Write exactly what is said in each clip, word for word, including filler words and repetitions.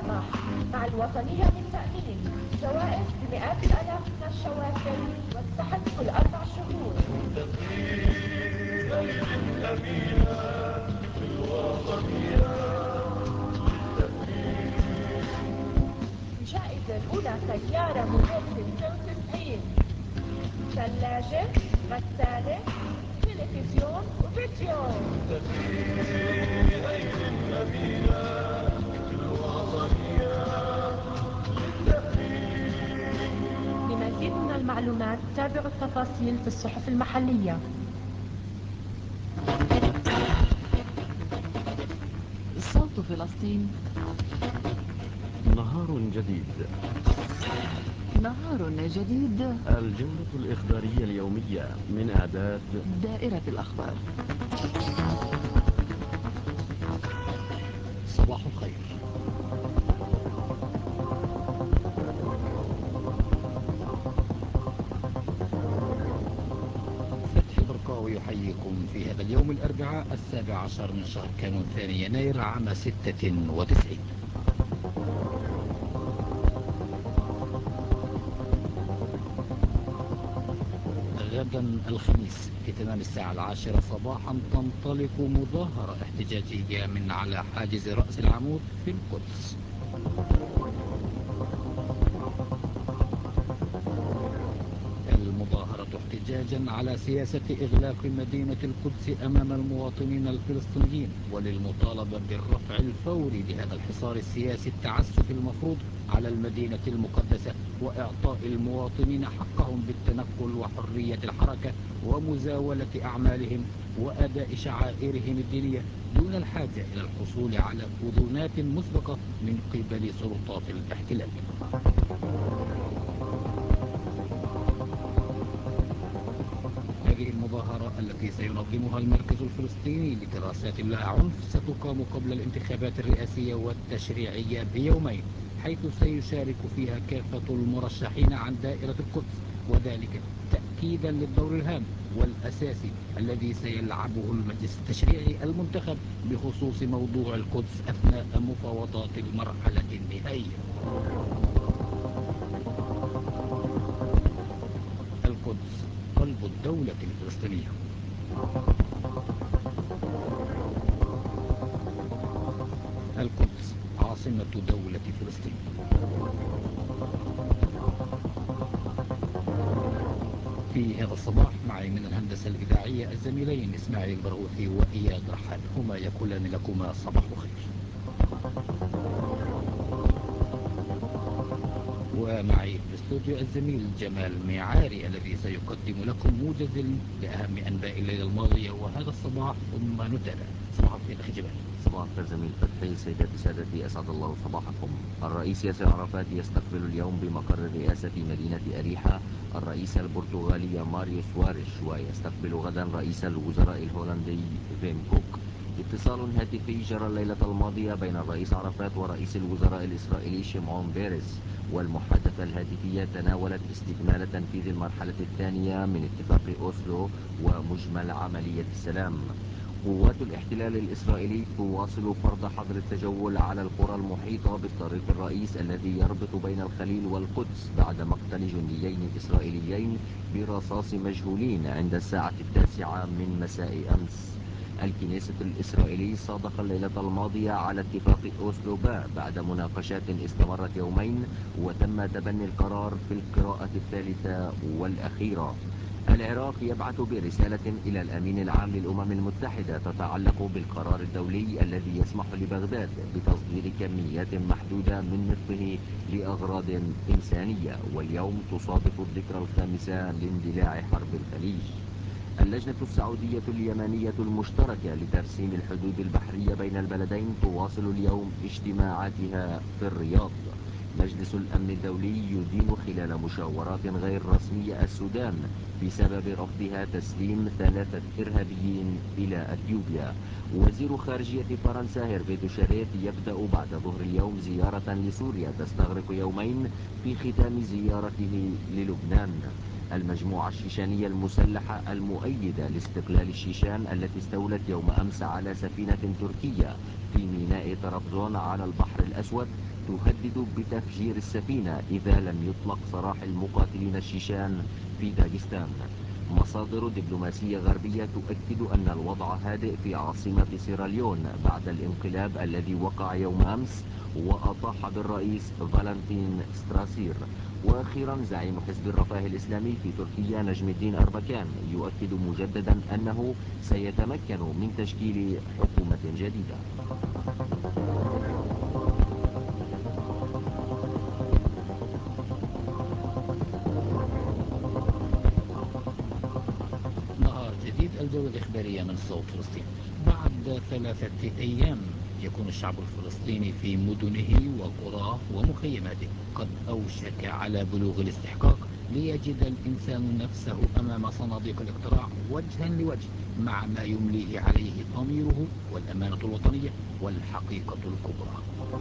يسمح مع الوطنية للتأمين جوائز بمئات الآلاف من الشواكر والسحب كل أربع شهور. أيدي الأمينة الوطنية للتأمين. الجائزة الأولى سيارة موديل اثنين وتسعين، ثلاجة، غسالة، تلفزيون وفيديو. أيدي الأمينة الوطنية للتأمين. لمزيد من المعلومات تابعوا التفاصيل في الصحف المحلية. صوت فلسطين. نهار جديد. نهار جديد. الجولة الإخبارية اليومية من إعداد دائرة الأخبار. صباح الخير. فتحي برقاوي يحييكم في هذا اليوم الأربعاء السابع عشر من شهر كانون ثاني يناير عام ستة وتسعين. غدا الخميس في تمام الساعة العاشرة صباحا تنطلق مظاهرة احتجاجية من على حاجز رأس العمود في القدس. المظاهرة احتجاجا على سياسة إغلاق مدينة القدس أمام المواطنين الفلسطينيين وللمطالبة بالرفع الفوري لهذا الحصار السياسي التعسف المفروض على المدينة المقدسة وإعطاء المواطنين حقهم بالتنقل وحرية الحركة ومزاولة أعمالهم وأداء شعائرهم الدينية دون الحاجة إلى الحصول على أذونات مسبقة من قبل سلطات الاحتلال. هذه المظاهرة التي سينظمها المركز الفلسطيني لدراسات اللا عنف ستقام قبل الانتخابات الرئاسية والتشريعية بيومين، حيث سيشارك فيها كافة المرشحين عن دائرة القدس، وذلك تأكيدا للدور الهام والأساسي الذي سيلعبه المجلس التشريعي المنتخب بخصوص موضوع القدس أثناء مفاوضات المرحلة النهائية. القدس قلب الدولة الفلسطينية. القدس عاصمة دولة فلسطين. في هذا الصباح معي من الهندسة الإذاعية الزميلين إسماعيل برغوثي وإياد رحال، هما يقولان لكما صباح الخير. ومعي في الاستوديو الزميل جمال ميعاري الذي سيقدم لكم موجز لأهم أنباء الليلة الماضية وهذا الصباح ثم نتابع. صباح الخير أخي جمال. صباح الخير زميل فتحي. سيداتي سادتي أسعد الله صباحكم. الرئيس ياسر عرفات يستقبل اليوم بمقر الرئاسة في مدينة أريحة الرئيس البرتغالي ماريو سواريش، ويستقبل غدا رئيس الوزراء الهولندي فين كوك. اتصال هاتفي جرى الليلة الماضية بين الرئيس عرفات ورئيس الوزراء الإسرائيلي شيمعون بيريز، والمحادثة الهاتفية تناولت استكمال تنفيذ المرحلة الثانية من اتفاق أوسلو ومجمل عملية السلام. قوات الاحتلال الإسرائيلي تواصل فرض حظر التجول على القرى المحيطة بالطريق الرئيس الذي يربط بين الخليل والقدس بعد مقتل جنديين إسرائيليين برصاص مجهولين عند الساعة التاسعة من مساء أمس. الكنيسة الإسرائيلي صادق الليلة الماضية على اتفاق أوسلو با بعد مناقشات استمرت يومين، وتم تبني القرار في القراءة الثالثة والأخيرة. العراق يبعث برسالة إلى الأمين العام للأمم المتحدة تتعلق بالقرار الدولي الذي يسمح لبغداد بتصدير كميات محدودة من نفطه لأغراض إنسانية، واليوم تصادف الذكرى الخامسة لاندلاع حرب الخليج. اللجنة السعودية اليمنية المشتركة لترسيم الحدود البحرية بين البلدين تواصل اليوم اجتماعاتها في الرياض. مجلس الأمن الدولي يدين خلال مشاورات غير رسمية السودان بسبب رفضها تسليم ثلاثة إرهابيين إلى أثيوبيا. وزير خارجية فرنسا هيرفي دوشاريت يبدأ بعد ظهر اليوم زيارة لسوريا تستغرق يومين في ختام زيارته للبنان. المجموعة الشيشانية المسلحة المؤيدة لاستقلال الشيشان التي استولت يوم أمس على سفينة تركية في ميناء طرابزون على البحر الأسود تهدد بتفجير السفينة إذا لم يطلق سراح المقاتلين الشيشان في داغستان. مصادر دبلوماسية غربية تؤكد أن الوضع هادئ في عاصمة سيراليون بعد الانقلاب الذي وقع يوم أمس وأطاح بالرئيس فالنتين ستراسير. وأخيرا زعيم حزب الرفاه الإسلامي في تركيا نجم الدين أربكان يؤكد مجددا أنه سيتمكن من تشكيل حكومة جديدة. نهار جديد، الجولة الإخبارية من صوت فلسطين. بعد ثلاثة أيام يكون الشعب الفلسطيني في مدنه وقراه ومخيماته قد أوشك على بلوغ الاستحقاق ليجد الإنسان نفسه أمام صناديق الاقتراع وجها لوجه مع ما يمليه عليه ضميره والأمانة الوطنية والحقيقة الكبرى.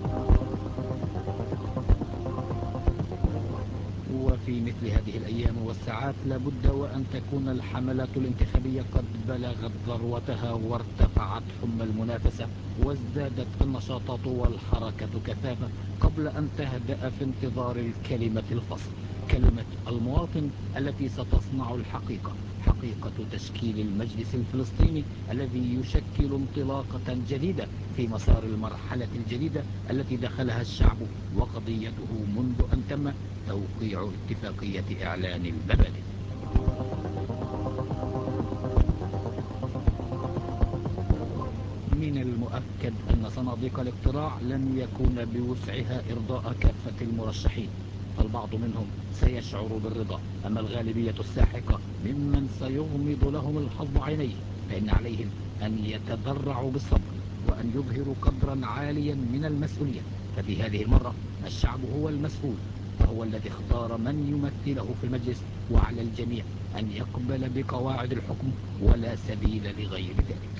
وفي مثل هذه الأيام والساعات لابد وأن تكون الحملات الانتخابية قد بلغت ذروتها وارتفعت حمى المنافسة وازدادت النشاطات والحركة كثافة قبل أن تهدأ في انتظار الكلمة الفصل، كلمة المواطن التي ستصنع الحقيقة، حقيقة تشكيل المجلس الفلسطيني الذي يشكل انطلاقة جديدة في مسار المرحلة الجديدة التي دخلها الشعب وقضيته منذ أن تم توقيع اتفاقية إعلان المبادئ. من المؤكد أن صناديق الاقتراع لن يكون بوسعها إرضاء كافة المرشحين، فالبعض منهم سيشعر بالرضا، أما الغالبية الساحقة ممن سيغمض لهم الحظ عينيه فإن عليهم أن يتضرعوا بالصبر وأن يظهروا قدرا عاليا من المسؤولية. ففي هذه المرة الشعب هو المسؤول، فهو الذي اختار من يمثله في المجلس، وعلى الجميع أن يقبل بقواعد الحكم ولا سبيل لغير ذلك.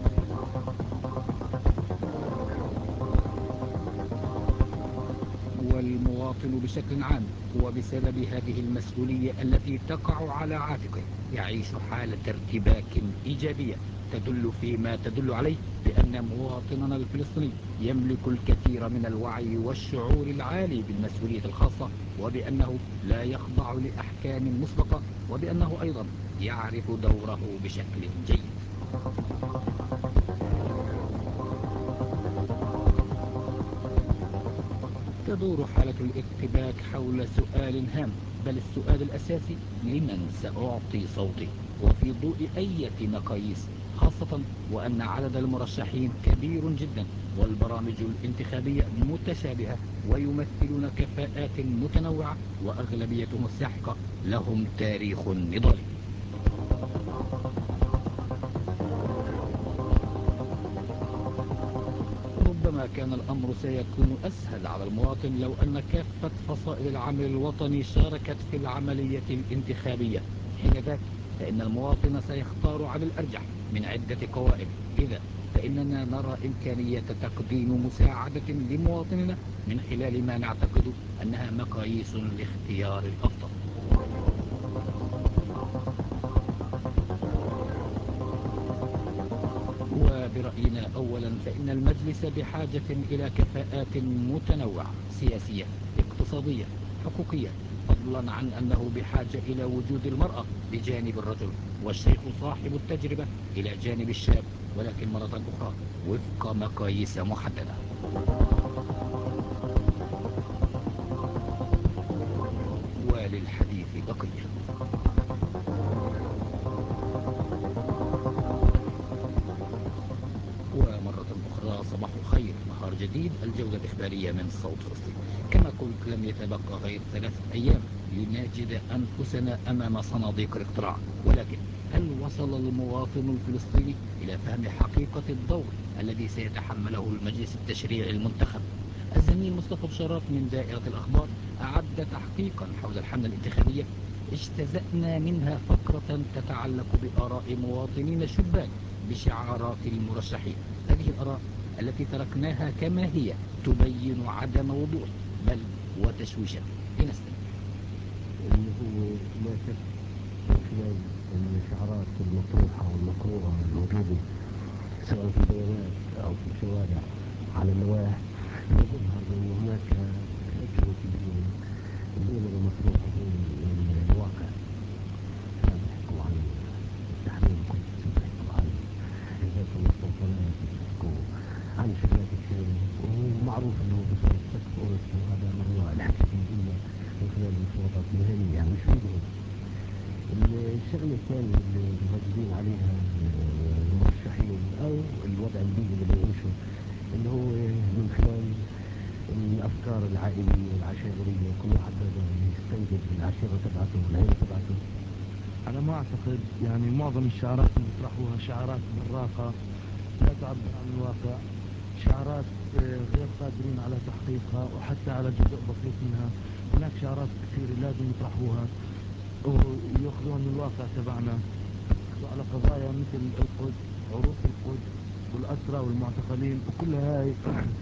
والمواطن بشكل عام وبسبب هذه المسؤولية التي تقع على عاتقه يعيش حالة ارتباك إيجابية تدل فيما تدل عليه بأن مواطننا الفلسطيني يملك الكثير من الوعي والشعور العالي بالمسؤولية الخاصة، وبأنه لا يخضع لأحكام مسبقة، وبأنه أيضا يعرف دوره بشكل جيد. تدور حالة الارتباك حول سؤال هام، بل السؤال الأساسي: لمن سأعطي صوتي؟ وفي ضوء أي مقاييس، خاصة وأن عدد المرشحين كبير جدا والبرامج الانتخابية متشابهة ويمثلون كفاءات متنوعة وأغلبيتهم الساحقة لهم تاريخ نضالي. ربما كان الأمر سيكون أسهل على المواطن لو أن كافة فصائل العمل الوطني شاركت في العملية الانتخابية، حينذاك فإن المواطن سيختار على الأرجح من عدة قوائم. إذا فإننا نرى إمكانية تقديم مساعدة لمواطننا من خلال ما نعتقد أنها مقاييس لاختيار الأفضل. وبرأينا أولا فإن المجلس بحاجة إلى كفاءات متنوعة سياسية، اقتصادية، حقوقية، فضلا عن أنه بحاجة إلى وجود المرأة بجانب الرجل والشيخ صاحب التجربة إلى جانب الشاب، ولكن مرة أخرى وفق مقاييس محددة. وللحديث بقية. ومرة أخرى صباح الخير، نهار جديد، الجولة الإخبارية من صوت فلسطين. كما قلت لم يتبقى غير ثلاثة أيام لنجد أنفسنا أمام صناديق الاقتراع، ولكن هل وصل المواطن الفلسطيني إلى فهم حقيقة الدور الذي سيتحمله المجلس التشريعي المنتخب؟ الزميل مصطفى بشرف من دائرة الأخبار أعد تحقيقا حول الحملة الانتخابية اجتزأنا منها فقرة تتعلق بآراء مواطنين شبان بشعارات المرشحين. هذه الآراء التي تركناها كما هي تبين عدم وضوح بل وتشويشا. لنستمع. اللي هو لا شك خلال الشعارات المطروحة والمقروءة الموجودة سواء في البيانات أو في الشوارع على النواح، يظهر أن هناك فجوة كبيرة بين المطروح وبين الواقع. بيحكوا عن تحرير القدس، بيحكوا عن إزالة المستوطنات، بيحكوا عن شغلات كثيرة، ومعروف أنه بصير سقف أوروبي، وهذا موضوع الحكي فيه إلا من خلال المفاوضات المهنية، يعني مش بيدهم. الشغلة الثانية اللي مرددين عليها المرشحين أو الوضع البيئي اللي بيعيشه، اللي هو من خلال الأفكار العائلية والعشائرية، كل واحد بده يستنجد بالعشيرة تبعته والعيلة تبعته. على ما أعتقد يعني معظم الشعارات اللي بيطرحوها شعارات براقة لا تعبر عن الواقع، شعارات غير قادرين على تحقيقها وحتى على جزء بسيط منها. هناك شعارات كثيرة لازم يطرحوها ويأخذوها من الواقع تبعنا على قضايا مثل القدس، عروش القدس والأسرى والمعتقلين، وكل هاي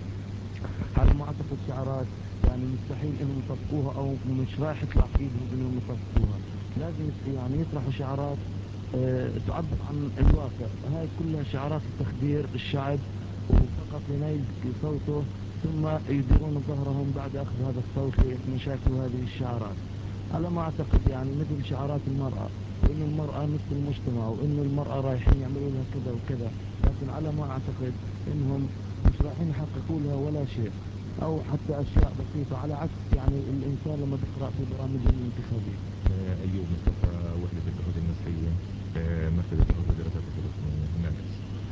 على ما أعتقد شعارات يعني مستحيل إنهم يطبقوها أو مش رايح يطلع في إيدهم إنهم يطبقوها. لازم يعني يطرحوا شعارات اه تعبر عن الواقع. هاي كلها شعارات لتخدير الشعب وفقط لنيل صوته، ثم يديرون ظهرهم بعد أخذ هذا الصوت لمشاكل هذه الشعارات. على ما أعتقد يعني مثل شعارات المرأة، وإن المرأة نصف المجتمع، وإن المرأة رايحين يعملوا لها كذا وكذا، لكن على ما أعتقد إنهم مش رايحين يحققوا لها ولا شيء، أو حتى أشياء بسيطة، على عكس يعني الإنسان لما بيقرأ في برامجهم الانتخابية. أيوب مصطفى، وحدة البحوث المصرية، مركز البحوث والدراسات الفلسطينية نابلس.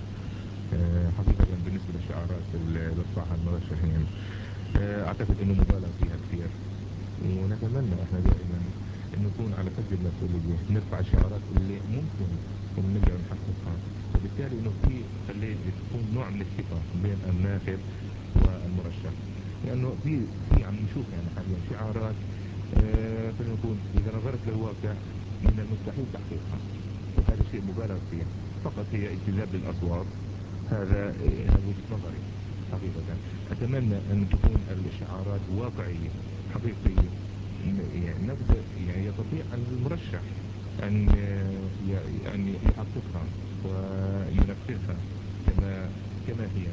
حقيقة بالنسبة للشعارات اللي بيرفعها المرشحين أعتقد إنه مبالغ فيها كثير، ونتمنى احنا دائما ان نكون على قد المسؤولية، نرفع الشعارات اللي ممكن ان نقدر نحققها، وبالتالي انه في خلي تكون نوع من الثقة بين الناخب والمرشح، لانه في في عم نشوف يعني حاليا شعارات اه خلينا نقول اذا نظرت للواقع من المستحيل تحقيقها، وهذا شيء مبالغ فيه، فقط هي اجتذاب للاصوات. هذا هذا وجهة نظري حقيقة. اتمنى ان تكون الشعارات واقعية حقيقية، يعني نبدأ يعني يستطيع المرشح أن أن يحققها وينفذها كما كما هي.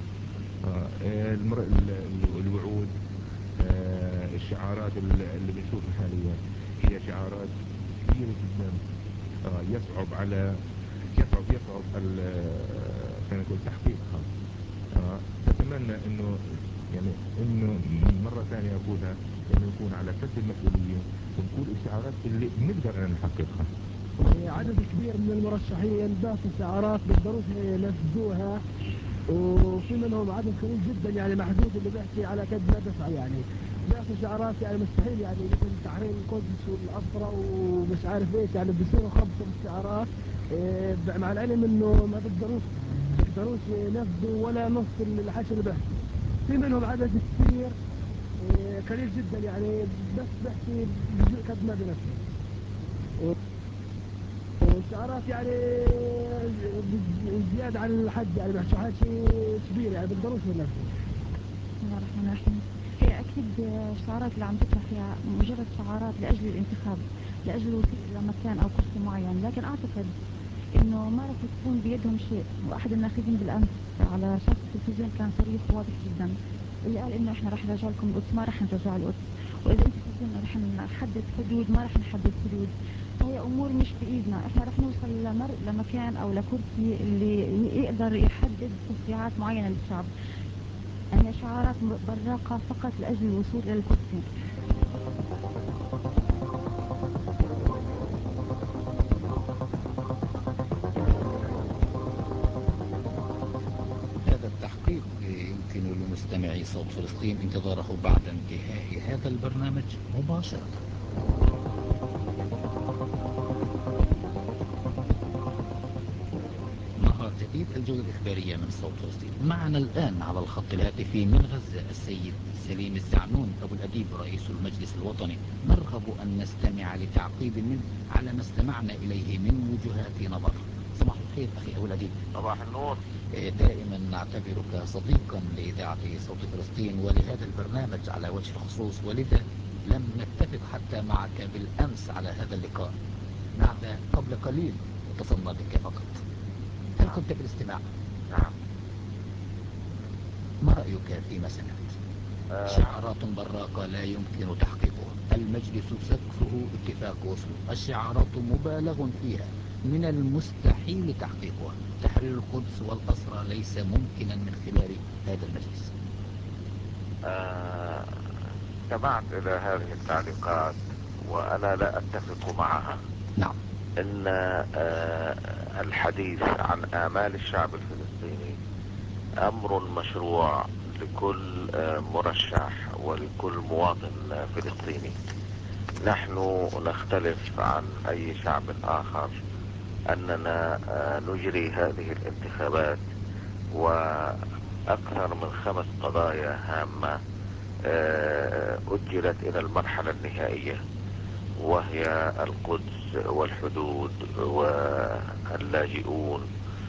الوعود، الشعارات اللي بنشوفها حاليا هي شعارات كبيرة جدا، يصعب على يصعب يصعب خلينا نقول تحقيقها. أتمنى إنه يعني إنه مرة ثانية أقولها، إنه نكون على قد المسؤولية ونقول الشعارات اللي بنقدر أن نحققها. عدد كبير من المرشحين بعثوا شعارات بيقدروش ينفذوها، وفي منهم عدد قليل جدا يعني محدود اللي بيحكي على قد ما دفع، يعني بيعطوا شعارات يعني مستحيل، يعني مثل تحرير القدس والأسرى ومش عارف ايش، يعني بيصيروا خبطوا بالشعارات إيه، مع العلم انه ما بيقدروش بيقدروش ينفذوا ولا نص الحكي اللي بيحكي. في منهم عدد كثير إيه قليل جدا يعني بس بيحكي قد ما بنفذ، وشعارات يعني زيادة عن الحد، يعني بيحكوا حكي كبير يعني بيقدروش ينفذوا. بسم الله الرحمن الرحيم. هي أكيد الشعارات اللي عم تطرح فيها مجرد شعارات لأجل الانتخاب، لأجل الوصول إلى مكان أو كرسي معين، لكن أعتقد إنه ما رح يكون بيدهم شيء. وأحد الناخبين بالأمس على شاشة التلفزيون كان صريح واضح جدا، اللي قال إنه إحنا رح نرجع لكم القدس، ما رح نرجع القدس، وإذا أنتم فاكرين رح نحدد حدود، ما رح نحدد حدود. فهي أمور مش بإيدنا، إحنا رح نوصل لمر لمكان أو لكرسي اللي يقدر يحدد تشريعات معينة للشعب. هي شعارات براقة فقط لأجل الوصول إلى الكرسي. هذا التحقيق يمكن لمستمعي صوت فلسطين انتظاره بعد انتهاء هذا البرنامج مباشرة. نهار جديد، الجولة الإخبارية من صوت فلسطين. معنا الآن على الخط الهاتفي من غزة السيد سليم الزعنون أبو الأديب رئيس المجلس الوطني. نرغب أن نستمع لتعقيب منه على ما استمعنا إليه من وجهات نظر. صباح الخير أخي أبو الأديب. صباح النور. دائما نعتبرك صديقا لإذاعة صوت فلسطين ولهذا البرنامج على وجه الخصوص، ولذا لم نتفق حتى معك بالأمس على هذا اللقاء. نعم قبل قليل اتصلنا بك فقط. هل كنت في الاستماع؟ نعم. ما رأيك فيما سمعت؟ شعارات براقة لا يمكن تحقيقها، المجلس سقفه اتفاق وصله، الشعارات مبالغ فيها من المستحيل تحقيقها، تحرير القدس والأسرى ليس ممكنا من خلال هذا المجلس. آه استمعت إلى هذه التعليقات وأنا لا أتفق معها. نعم. إن آه الحديث عن آمال الشعب الفلسطيني أمر مشروع لكل آه مرشح ولكل مواطن فلسطيني. نحن نختلف عن أي شعب آخر أننا آه نجري هذه الانتخابات وأكثر من خمس قضايا هامة أجلت إلى المرحلة النهائية، وهي القدس والحدود واللاجئون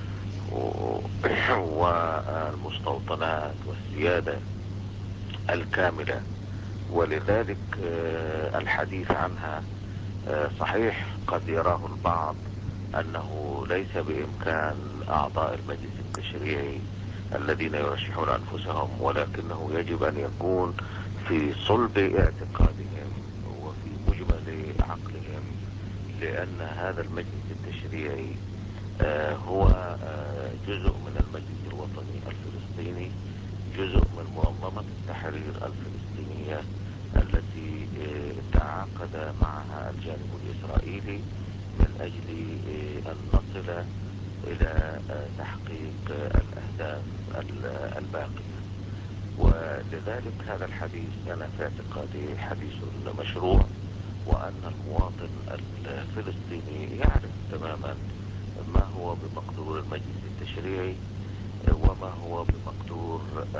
والمستوطنات والسيادة الكاملة. ولذلك الحديث عنها صحيح قد يراه البعض أنه ليس بإمكان أعضاء المجلس التشريعي الذين يرشحون أنفسهم، ولكنه يجب أن يكون في صلب اعتقادهم وفي مجمل عقلهم، لأن هذا المجلس التشريعي هو جزء من المجلس الوطني الفلسطيني، جزء من منظمة التحرير الفلسطينية التي تعاقد معها الجانب الإسرائيلي من أجل أن نصل إلى تحقيق الأهداف الباقية. ولذلك هذا الحديث أنا في اعتقادي حديث مشروع، وأن المواطن الفلسطيني يعرف تماما ما هو بمقدور المجلس التشريعي وما هو بمقدور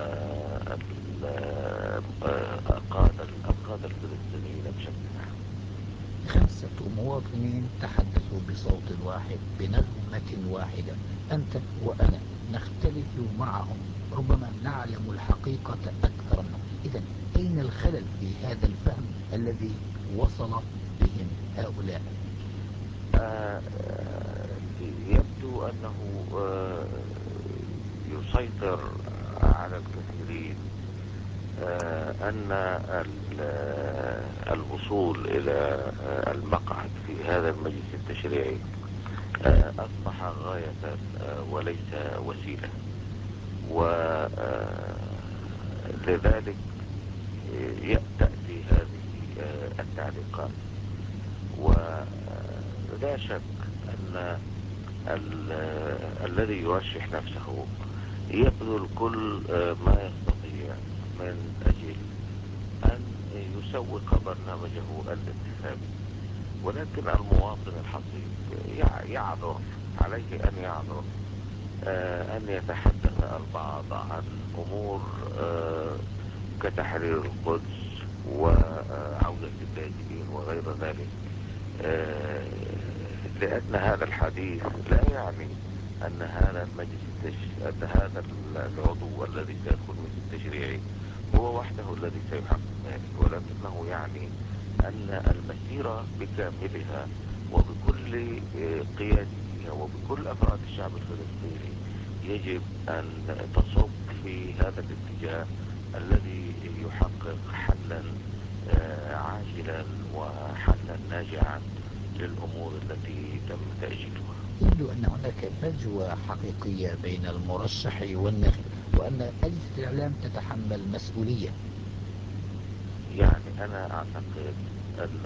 القادة الفلسطينيين بشكل عام. خمسة مواطنين تحدثوا بصوت واحد بنغمة واحدة، أنت وأنا نختلف معهم، ربما نعلم الحقيقة أكثر منهم. إذن أين الخلل في هذا الفهم الذي وصل بهم هؤلاء؟ آه يبدو أنه آه يسيطر على الكثيرين آه أن الوصول إلى المقعد في هذا المجلس التشريعي آه أصبح غاية آه وليس وسيلة، ولذلك تأتي هذه آه التعليقات. ولا شك أن الذي يرشح نفسه يبذل كل ما يستطيع من أجل أن يسوق برنامجه الانتخابي، ولكن المواطن الحصيف يعذر، عليه أن يعذر أن يتحدث البعض عن أمور كتحرير القدس وعودة اللاجئين وغير ذلك، لأن هذا الحديث لا يعني أن هذا المجلس التش... أن هذا العضو الذي سيدخل المجلس التشريعي هو وحده الذي سيحقق ذلك، ولكنه يعني أن المسيرة بكاملها وبكل قيادتها وبكل أفراد الشعب الفلسطيني يجب أن تصب في هذا الاتجاه الذي يحقق حلا عاجلا وحلا ناجعا للأمور التي تم تأجيلها. يبدو أن هناك فجوة حقيقية بين المرشح والناخب، وأن أجهزة الإعلام تتحمل مسؤولية. يعني أنا أعتقد أن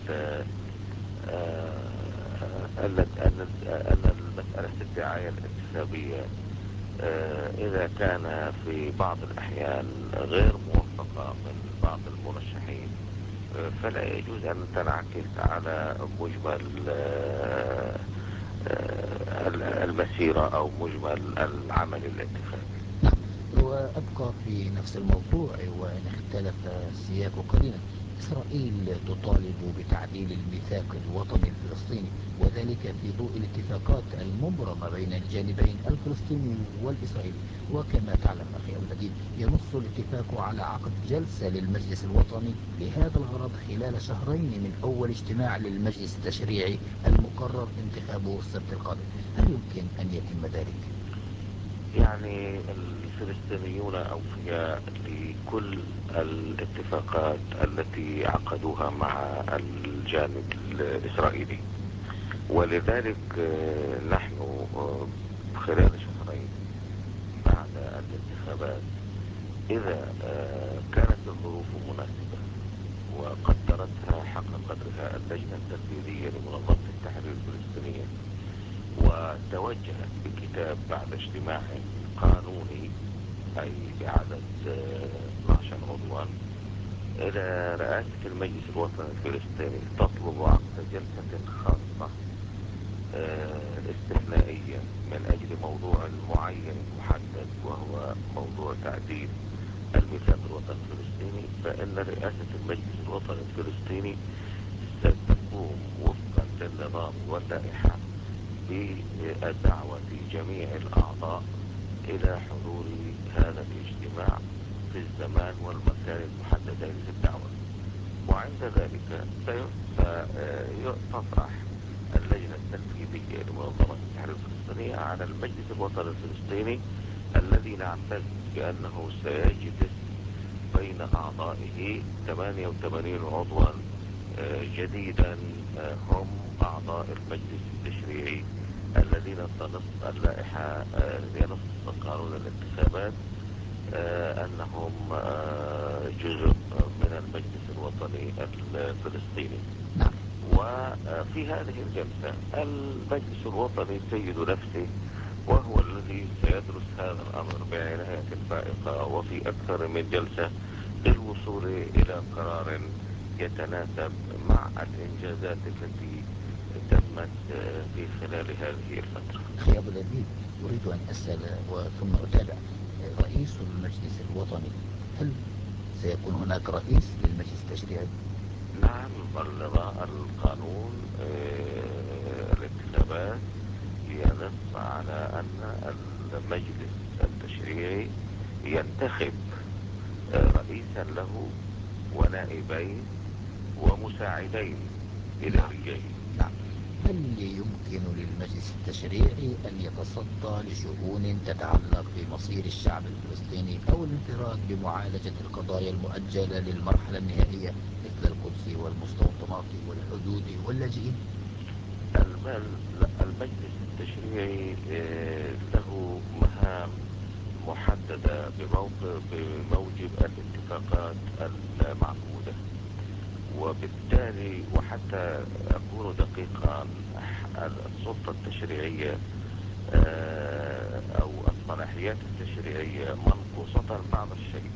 أن أن المسألة الدعاية الانتخابية إذا كان في بعض الأحيان غير موفقة من بعض المرشحين فلا يجوز أن تنعكس على مجمل المسيرة أو مجمل العمل الانتخابي. نعم، وأبقى في نفس الموضوع وإن اختلف السياق قليلا. إسرائيل تطالب بتعديل الميثاق الوطني الفلسطيني، وذلك في ضوء الاتفاقات المبرمة بين الجانبين الفلسطيني والإسرائيلي. وكما تعلم أخي أبو الأديب، ينص الاتفاق على عقد جلسة للمجلس الوطني لهذا الغرض خلال شهرين من أول اجتماع للمجلس التشريعي المقرر انتخابه السبت القادم. هل يمكن أن يتم ذلك؟ يعني الفلسطينيون أوفياء لكل الاتفاقات التي عقدوها مع الجانب الإسرائيلي، ولذلك نحن خلال شهرين بعد الانتخابات، إذا كانت الظروف مناسبة وقدرتها حق قدرها اللجنة التنفيذية لمنظمة التحرير الفلسطينية، وتوجهت بكتاب بعد اجتماع قانوني أي بعدد اثنا عشر عضوا إلى رئاسة المجلس الوطني الفلسطيني تطلب عقد جلسة خاصة استثنائية من أجل موضوع معين محدد، وهو موضوع تعديل الميثاق الوطني الفلسطيني، فإن رئاسة المجلس الوطني الفلسطيني ستقوم وفقا للنظام واللائحة بالدعوة جميع الأعضاء إلى حضور هذا الاجتماع في الزمان والمكان المحددين للدعوة. وعند ذلك سيطرح اللجنة التنفيذية لمنظمة التحرير الفلسطينية على المجلس الوطني الفلسطيني الذي نعتقد بأنه سيجلس بين أعضائه ثمانية وثمانين عضوا جديدا هم أعضاء المجلس التشريعي الذين تنص اللائحة ينص قانون الانتخابات أنهم جزء من المجلس الوطني الفلسطيني. وفي هذه الجلسة المجلس الوطني سيد نفسه، وهو الذي سيدرس هذا الأمر بعناية فائقة وفي أكثر من جلسة للوصول إلى قرار يتناسب مع الإنجازات التي تمت في خلال هذه الفترة. أخي أبو الأديب، أريد أن أسأل وثم أتابع. رئيس المجلس الوطني، هل سيكون هناك رئيس للمجلس التشريعي؟ نعم، القانون الانتخابات ينص على أن المجلس التشريعي ينتخب رئيسا له ونائبين ومساعدين إداريين. نعم. هل يمكن للمجلس التشريعي أن يتصدى لشؤون تتعلق بمصير الشعب الفلسطيني أو الانفراد بمعالجة القضايا المؤجلة للمرحلة النهائية مثل القدس والمستوطنات والحدود واللاجئين؟ المجلس التشريعي له مهام محددة بموجب الاتفاقات المعقودة، وبالتالي وحتى أكون دقيقا السلطة التشريعية أو الصلاحيات التشريعية منقوصة بعض الشيء،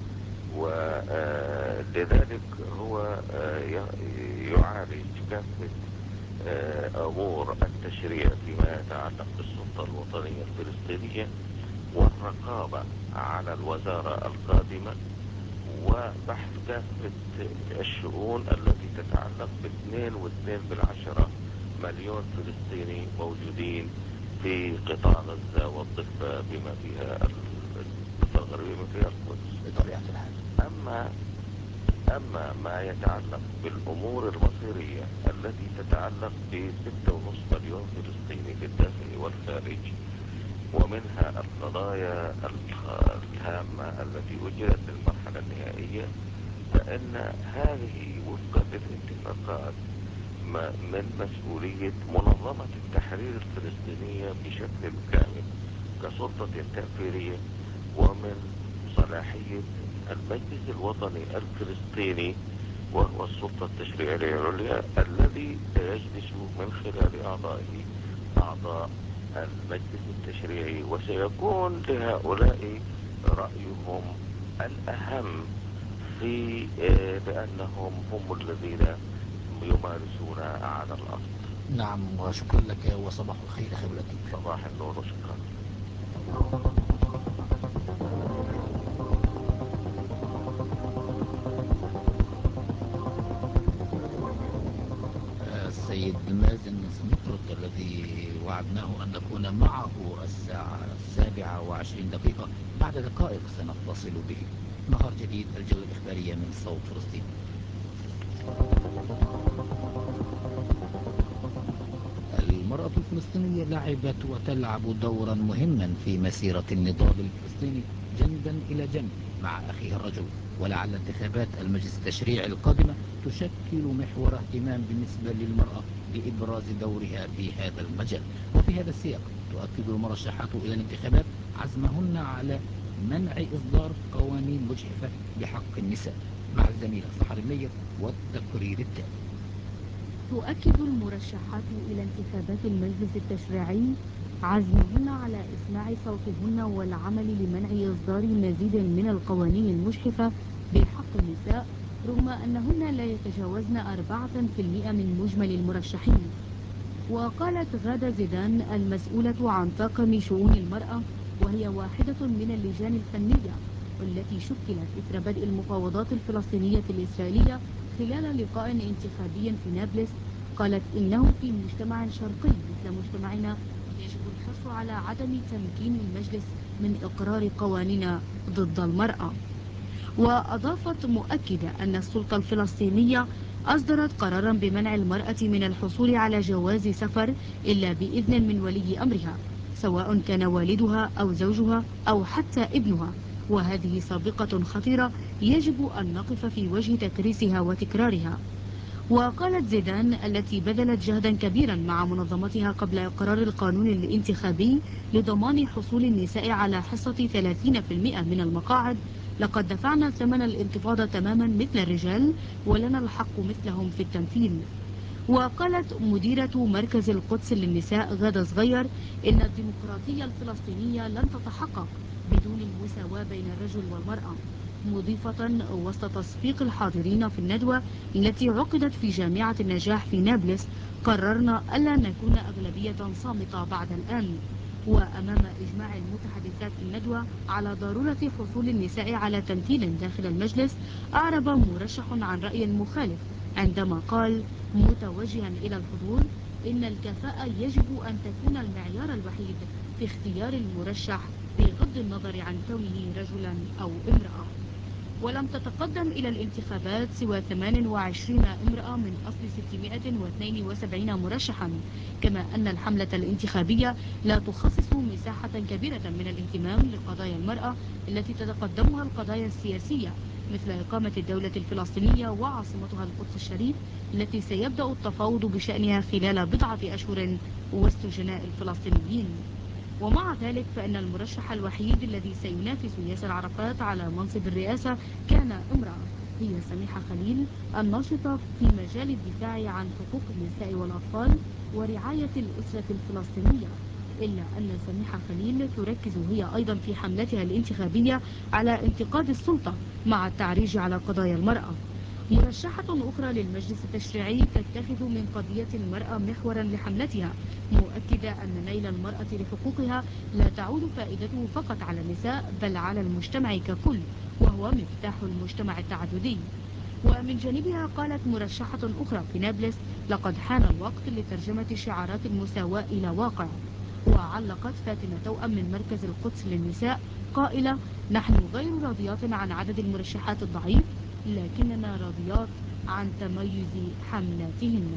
ولذلك هو يعالج كافة أمور التشريع فيما يتعلق بالسلطة الوطنية الفلسطينية والرقابة على الوزارة القادمة وبحث كافة الشؤون التي تتعلق باثنين واثنين بالعشرة مليون فلسطيني موجودين في قطاع غزة والضفة بما فيها الضفة الغربية بما فيها القدس بطبيعة الحال. أما أما ما يتعلق بالأمور المصيرية التي تتعلق بستة ونصف مليون فلسطيني في الداخل والخارج، ومنها القضايا الهامة التي أجرت للمرحلة النهائية، فإن هذه وفقا للاتفاقات من مسؤولية منظمة التحرير الفلسطينية بشكل كامل كسلطة تنفيذية، ومن صلاحية المجلس الوطني الفلسطيني وهو السلطة التشريعية العليا الذي سيجلس من خلال أعضائه أعضاء المجلس التشريعي، وسيكون لهؤلاء رأيهم الأهم في بأنهم هم الذين يمارسون على الأرض. نعم، وشكرا لك وصباح الخير أخي الأديب. صباح النور وشكرا. الذي وعدناه أن نكون معه الساعة السابعة وعشرين دقيقة، بعد دقائق سنتصل به. نهار جديد، الجولة الإخبارية من صوت فلسطين. المرأة الفلسطينية لعبت وتلعب دورا مهما في مسيرة النضال الفلسطيني جنبا إلى جنب مع أخيها الرجل، ولعل انتخابات المجلس التشريعي القادمة تشكل محور اهتمام بالنسبة للمرأة لإبراز دورها في هذا المجال. وفي هذا السياق تؤكد المرشحات إلى الانتخابات عزمهن على منع إصدار قوانين مجحفة بحق النساء. مع الزميلة سحر المير والتقرير التالي. تؤكد المرشحات إلى انتخابات المجلس التشريعي عزمهن على إسماع صوتهن والعمل لمنع إصدار مزيد من القوانين المجحفة بحق النساء، رغم أنهن لا يتجاوزن أربعة في المئة من مجمل المرشحين. وقالت غادة زيدان المسؤولة عن طاقم شؤون المرأة، وهي واحدة من اللجان الفنية والتي شكلت إثر بدء المفاوضات الفلسطينية الإسرائيلية خلال لقاء انتخابي في نابلس، قالت إنه في مجتمع شرقي مثل مجتمعنا يجب الحرص على عدم تمكين المجلس من إقرار قوانين ضد المرأة. وأضافت مؤكدة أن السلطة الفلسطينية أصدرت قرارا بمنع المرأة من الحصول على جواز سفر إلا بإذن من ولي أمرها، سواء كان والدها أو زوجها أو حتى ابنها، وهذه سابقة خطيرة يجب أن نقف في وجه تكريسها وتكرارها. وقالت زيدان التي بذلت جهدا كبيرا مع منظمتها قبل إقرار القانون الانتخابي لضمان حصول النساء على حصة ثلاثين بالمئة من المقاعد: لقد دفعنا ثمن الانتفاضة تماما مثل الرجال، ولنا الحق مثلهم في التمثيل. وقالت مديرة مركز القدس للنساء غادة صغير إن الديمقراطية الفلسطينية لن تتحقق بدون المساواة بين الرجل والمرأة، مضيفة وسط تصفيق الحاضرين في الندوة التي عقدت في جامعة النجاح في نابلس: قررنا ألا نكون أغلبية صامتة بعد الآن. وأمام إجماع المتحدثات في الندوة على ضرورة حصول النساء على تمثيل داخل المجلس، أعرب مرشح عن رأي مخالف عندما قال متوجها إلى الحضور إن الكفاءة يجب أن تكون المعيار الوحيد في اختيار المرشح بغض النظر عن كونه رجلا أو امرأة. ولم تتقدم إلى الانتخابات سوى ثمان وعشرين امرأة من أصل ستمائة واثنين وسبعين مرشحا، كما أن الحملة الانتخابية لا تخصص مساحة كبيرة من الاهتمام لقضايا المرأة التي تتقدمها القضايا السياسية، مثل إقامة الدولة الفلسطينية وعاصمتها القدس الشريف التي سيبدأ التفاوض بشأنها خلال بضعة أشهر وسط جناء الفلسطينيين. ومع ذلك فإن المرشح الوحيد الذي سينافس ياسر عرفات على منصب الرئاسة كان امرأة، هي سميحة خليل، الناشطة في مجال الدفاع عن حقوق النساء والأطفال ورعاية الأسرة الفلسطينية، إلا أن سميحة خليل تركز هي أيضا في حملتها الانتخابية على انتقاد السلطة مع التعريج على قضايا المرأة. مرشحة أخرى للمجلس التشريعي تتخذ من قضية المرأة محورا لحملتها، مؤكدة أن نيل المرأة لحقوقها لا تعود فائدته فقط على النساء بل على المجتمع ككل، وهو مفتاح المجتمع التعددي. ومن جانبها قالت مرشحة أخرى في نابلس لقد حان الوقت لترجمة شعارات المساواة إلى واقع. وعلقت فاتنة توأم من مركز القدس للنساء قائلة: نحن غير راضيات عن عدد المرشحات الضعيف، لكننا راضيات عن تميز حملاتهن.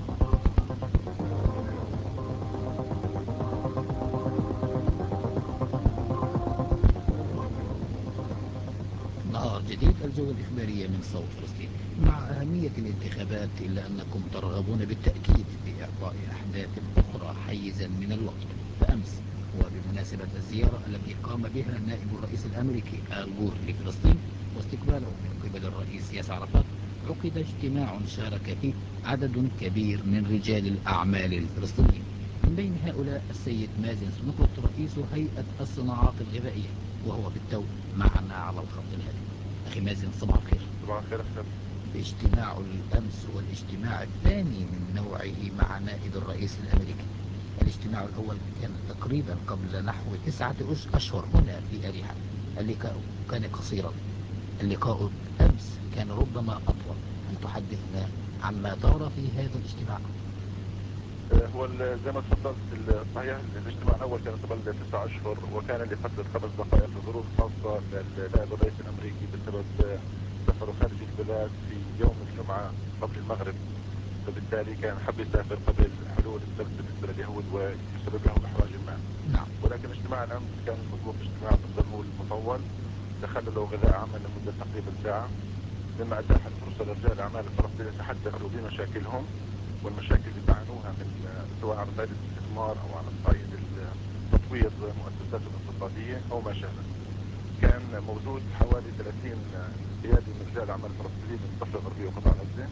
نهار جديد، الجولة الإخبارية من صوت فلسطين. مع أهمية الانتخابات إلا أنكم ترغبون بالتأكيد بإعطاء أحداث أخرى حيزا من الوقت. فأمس وبمناسبة الزيارة التي قام بها نائب الرئيس الأمريكي آل جور لفلسطين واستقباله من قبل الرئيس ياسر عرفات، عقد اجتماع شارك فيه عدد كبير من رجال الأعمال الفلسطينيين، من بين هؤلاء السيد مازن سنقرط رئيس هيئة الصناعات الغذائية، وهو بالتو معنا على الخط الهاتف. أخي مازن، صباح الخير. صباح الخير أخي. اجتماع الأمس هو الاجتماع الثاني من نوعه مع نائب الرئيس الأمريكي. الاجتماع الأول كان تقريبا قبل نحو تسعة أشهر هنا في أريحة. اللقاء كان قصيرا، اللقاء أمس كان ربما أطول. هل تحدثنا عما دار في هذا الاجتماع؟ هو زي ما تفضلت صحيح الاجتماع الاول كان قبل تسعة اشهر وكان لفتره خمس دقائق لظروف خاصه لنائب الرئيس الامريكي بسبب سفره خارج البلاد في يوم الجمعه قبل المغرب، فبالتالي كان حب يسافر قبل حلول السبت بالنسبه لليهود ويسبب له احراج ما. نعم. ولكن اجتماع الامس كان المفروض اجتماع نقدر نقول مطول تخلله غذاء عمل لمده تقريبا ساعه، مما اتاح الفرصه لرجال الاعمال الفلسطينيين يتحدثوا بمشاكلهم والمشاكل اللي بيعانوها من سواء على صعيد الاستثمار او على صعيد تطوير مؤسساتهم الاقتصاديه او ما شابه. كان موجود حوالي ثلاثين قيادي من رجال الاعمال الفلسطينيين من الضفه الغربيه وقطاع غزه.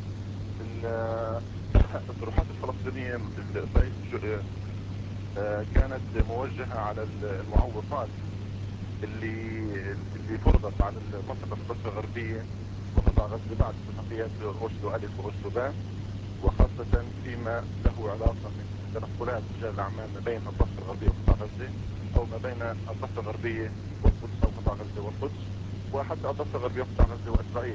الطروحات الفلسطينيه كانت موجهه على المعوقات اللي اللي فرضت على منطقه الضفه الغربيه وقطاع غزه بعد اتفاقيات اوسلو الف واوسلو باء، وخاصة فيما له علاقة من تنقلات رجال الأعمال ما بين الضفة الغربية وقطاع غزة أو ما بين الضفة الغربية والقدس أو قطاع غزة والقدس وحتى الضفة الغربية وقطاع غزة وإسرائيل.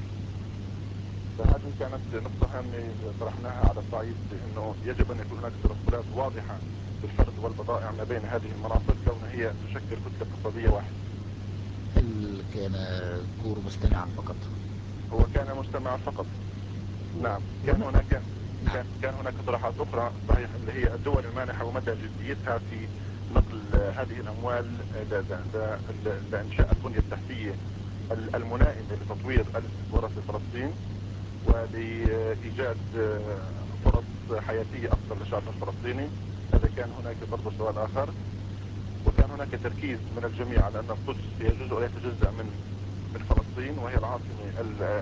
فهذه كانت نقطة هامة طرحناها على صعيد أنه يجب أن يكون هناك تنقلات واضحة بالفرد والبضائع ما بين هذه المناطق كونها هي تشكل كتلة اقتصادية واحدة. هل كان كور مستمعا فقط؟ هو كان مستمعا فقط. نعم. كان هناك كان, كان هناك طروحات أخرى صحيح اللي هي الدول المانحة ومدى جديتها في نقل هذه الأموال لإنشاء البنية التحتية الملائمة لتطوير الاستثمارات في فلسطين ولإيجاد فرص حياتية أفضل للشعب الفلسطيني. هذا كان هناك برضه سؤال آخر، وكان هناك تركيز من الجميع على أن القدس هي جزء وليس جزء من من فلسطين وهي العاصمة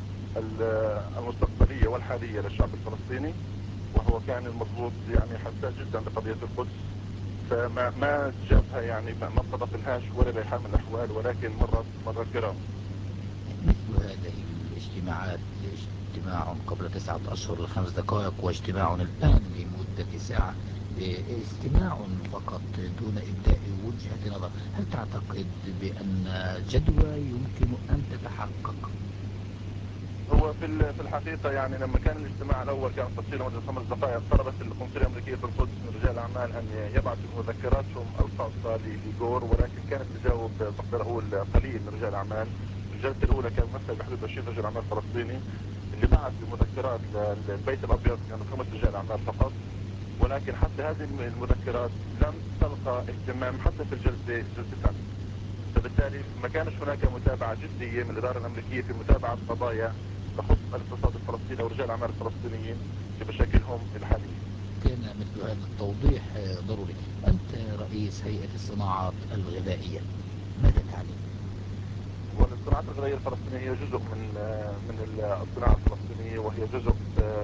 المستقبلية والحالية للشعب الفلسطيني، وهو كان المضبوط يعني حساس جدا بقضية القدس، فما ما جابها يعني ما قضى الهاش ولا بحال من الأحوال، ولكن مرت مرت كرام. مثل هذه الاجتماعات، اجتماع قبل تسعة أشهر لخمس دقائق واجتماع الآن لمدة ساعة، استماع فقط دون إبداء وجهة نظر، هل تعتقد بأن جدوى يمكن أن تتحقق؟ هو في في الحقيقه يعني لما كان الاجتماع الاول كان قصير لمده خمس دقائق طلبت القنصليه الامريكيه في القدس من رجال الاعمال ان يبعثوا مذكراتهم الخاصه لجور، ولكن كانت تجاوب بقدر اقول قليل من رجال الاعمال. الجلسه الاولى كان ممثل بحدود عشرين رجل اعمال فلسطيني، اللي بعث بمذكرات للبيت الابيض كانوا خمس رجال اعمال فقط، ولكن حتى هذه المذكرات لم تلقى اهتمام حتى في الجلسه جلسه امس. فبالتالي ما كانش هناك متابعه جديه من الاداره الامريكيه في متابعه قضايا تخص الاقتصاد الفلسطيني ورجال الاعمال الفلسطينيين بمشاكلهم الحاليه. كان مثل هذا التوضيح ضروري. انت رئيس هيئه الصناعات الغذائيه، ماذا تعني؟ والصناعات الغذائيه الفلسطينيه هي جزء من من الصناعه الفلسطينيه، وهي جزء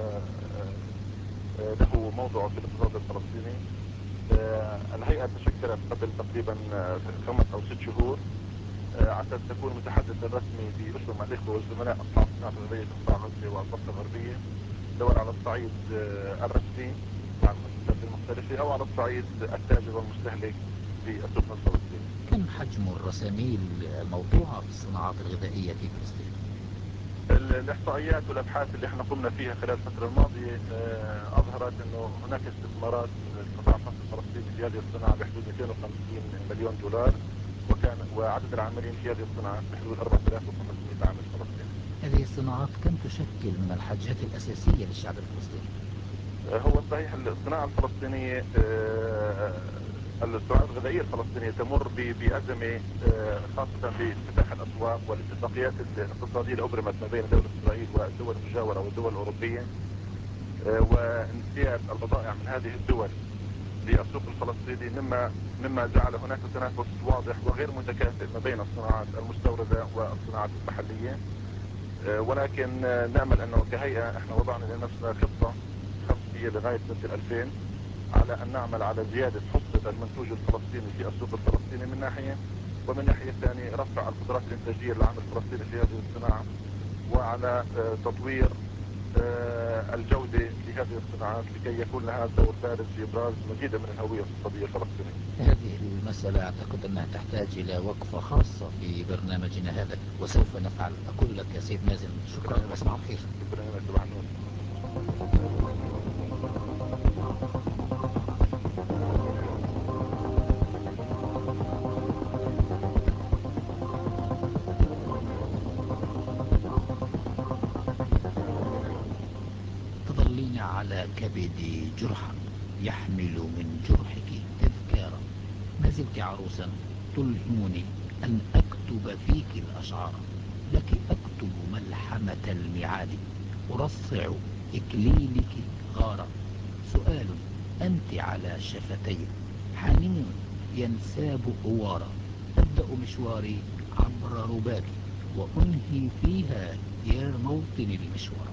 له موضعه في الاقتصاد الفلسطيني. الهيئه تشكلت قبل تقريبا خمس او ست شهور على اساس تكون متحدث الرسمي باسم الاخوه والزملاء اصحاب الصناعه الغذائيه في قطاع غزه والضفه الغربيه، سواء على الصعيد الرسمي مع المؤسسات المختلفه او على الصعيد التاجر والمستهلك في السوق الفلسطيني. كم حجم الرساميل الموضوعه في الصناعات الغذائيه في فلسطين؟ الاحصائيات والابحاث اللي احنا قمنا فيها خلال الفتره الماضيه اظهرت انه هناك استثمارات من القطاع الخاص الفلسطيني في هذه الصناعه بحدود مئتين وخمسين مليون دولار، وكان وعدد العاملين في هذه الصناعه بحدود أربعة آلاف وخمسمئة عامل فلسطيني. هذه الصناعات كم تشكل من الحاجات الاساسيه للشعب الفلسطيني؟ هو صحيح الصناعه الفلسطينيه الصناعه الغذائيه الفلسطينيه تمر بازمه خاصه بانفتاح الاسواق والاتفاقيات الاقتصاديه اللي ابرمت ما بين دوله اسرائيل والدول المجاوره والدول الاوروبيه، وانسياب البضائع من هذه الدول للسوق الفلسطيني، مما مما جعل هناك تنافس واضح وغير متكافئ ما بين الصناعات المستورده والصناعات المحليه. ولكن نامل انه كهيئه احنا وضعنا لنفسنا خطه خمسيه لغايه سنه ألفين على ان نعمل على زياده حصه المنتوج الفلسطيني في السوق الفلسطيني من ناحيه، ومن ناحيه ثانيه رفع القدرات الانتاجيه للعامل الفلسطيني في هذه الصناعه، وعلى تطوير الجوده لهذه الصناعات لكي يكون لها دور بارز في ابراز مزيد من الهويه الاقتصاديه الفلسطينيه. هذه المساله اعتقد انها تحتاج الى وقفه خاصه في برنامجنا هذا، وسوف نفعل. اقول لك يا سيد مازن شكرا وصباح الخير. شكرا لك، صباح النور. على كبدي جرحا يحمل من جرحك تذكارا، ما زلت عروسا تلهمني أن أكتب فيك الأشعار، لك أكتب ملحمة الميعاد أرصع إكليلك غارا. سؤال أنت على شفتي، حنين ينساب أوارا، أبدأ مشواري عبر رباك وأنهي فيها يا موطن المشوار.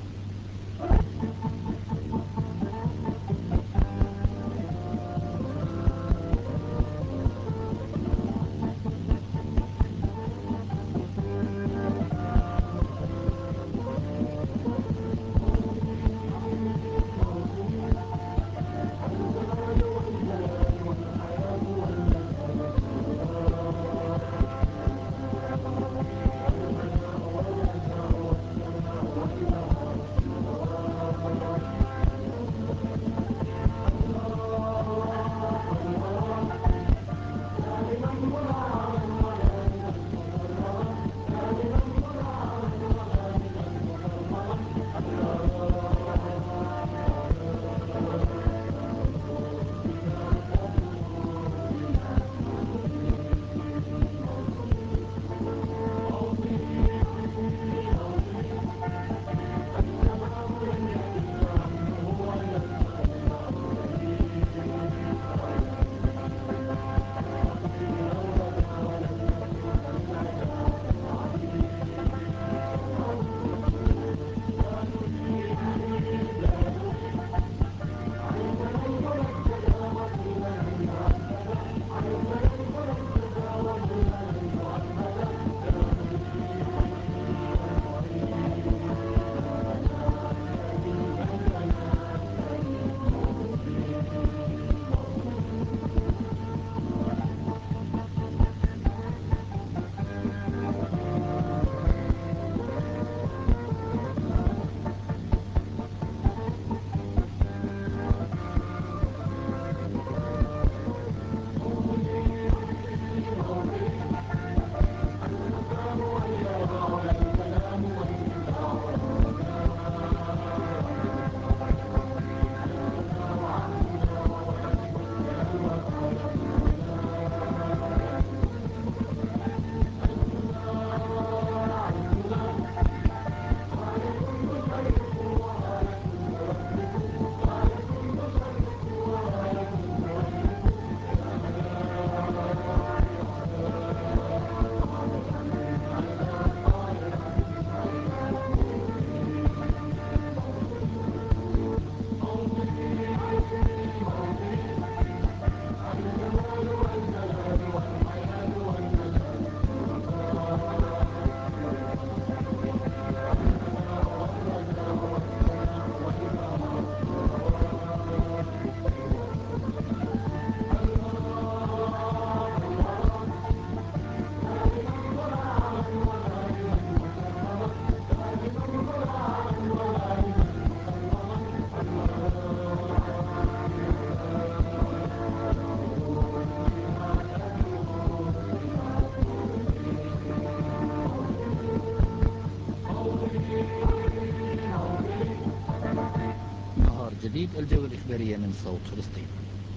جديد الجولة الإخبارية من صوت فلسطين.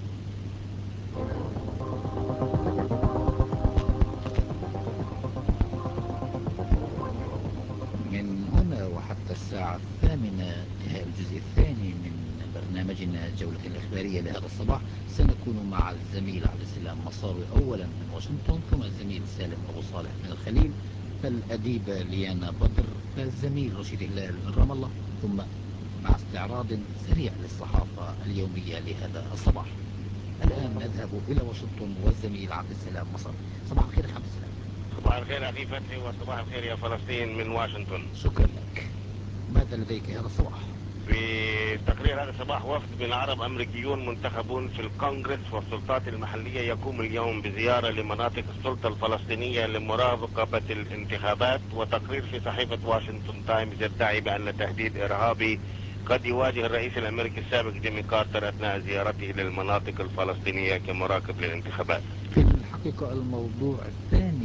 من هنا وحتى الساعة الثامنة انتهاء الجزء الثاني من برنامجنا جولة الإخبارية لهذا الصباح، سنكون مع الزميل عبد السلام مصاوي أولا من واشنطن، ثم الزميل سالم أبو صالح من الخليل، فالأديبة ليانا بدر، فالزميل رشيد هلال من رام الله، ثم مع استعراض سريع للصحافة اليومية لهذا الصباح. الآن نذهب إلى واشنطن والزميل عبد السلام مصاوي. صباح الخير عبد السلام. صباح الخير أخي فتحي، وصباح الخير يا فلسطين من واشنطن. شكرا لك. ماذا لديك هذا الصباح؟ في تقرير هذا الصباح، وفد من عرب أمريكيون منتخبون في الكونغرس والسلطات المحلية يقوم اليوم بزيارة لمناطق السلطة الفلسطينية لمراقبة الانتخابات. وتقرير في صحيفة واشنطن تايمز يدعي بأن تهديد إرهابي قد يواجه الرئيس الأمريكي السابق جيمي كارتر أثناء زيارته للمناطق الفلسطينية كمراقب للانتخابات. في الحقيقة الموضوع الثاني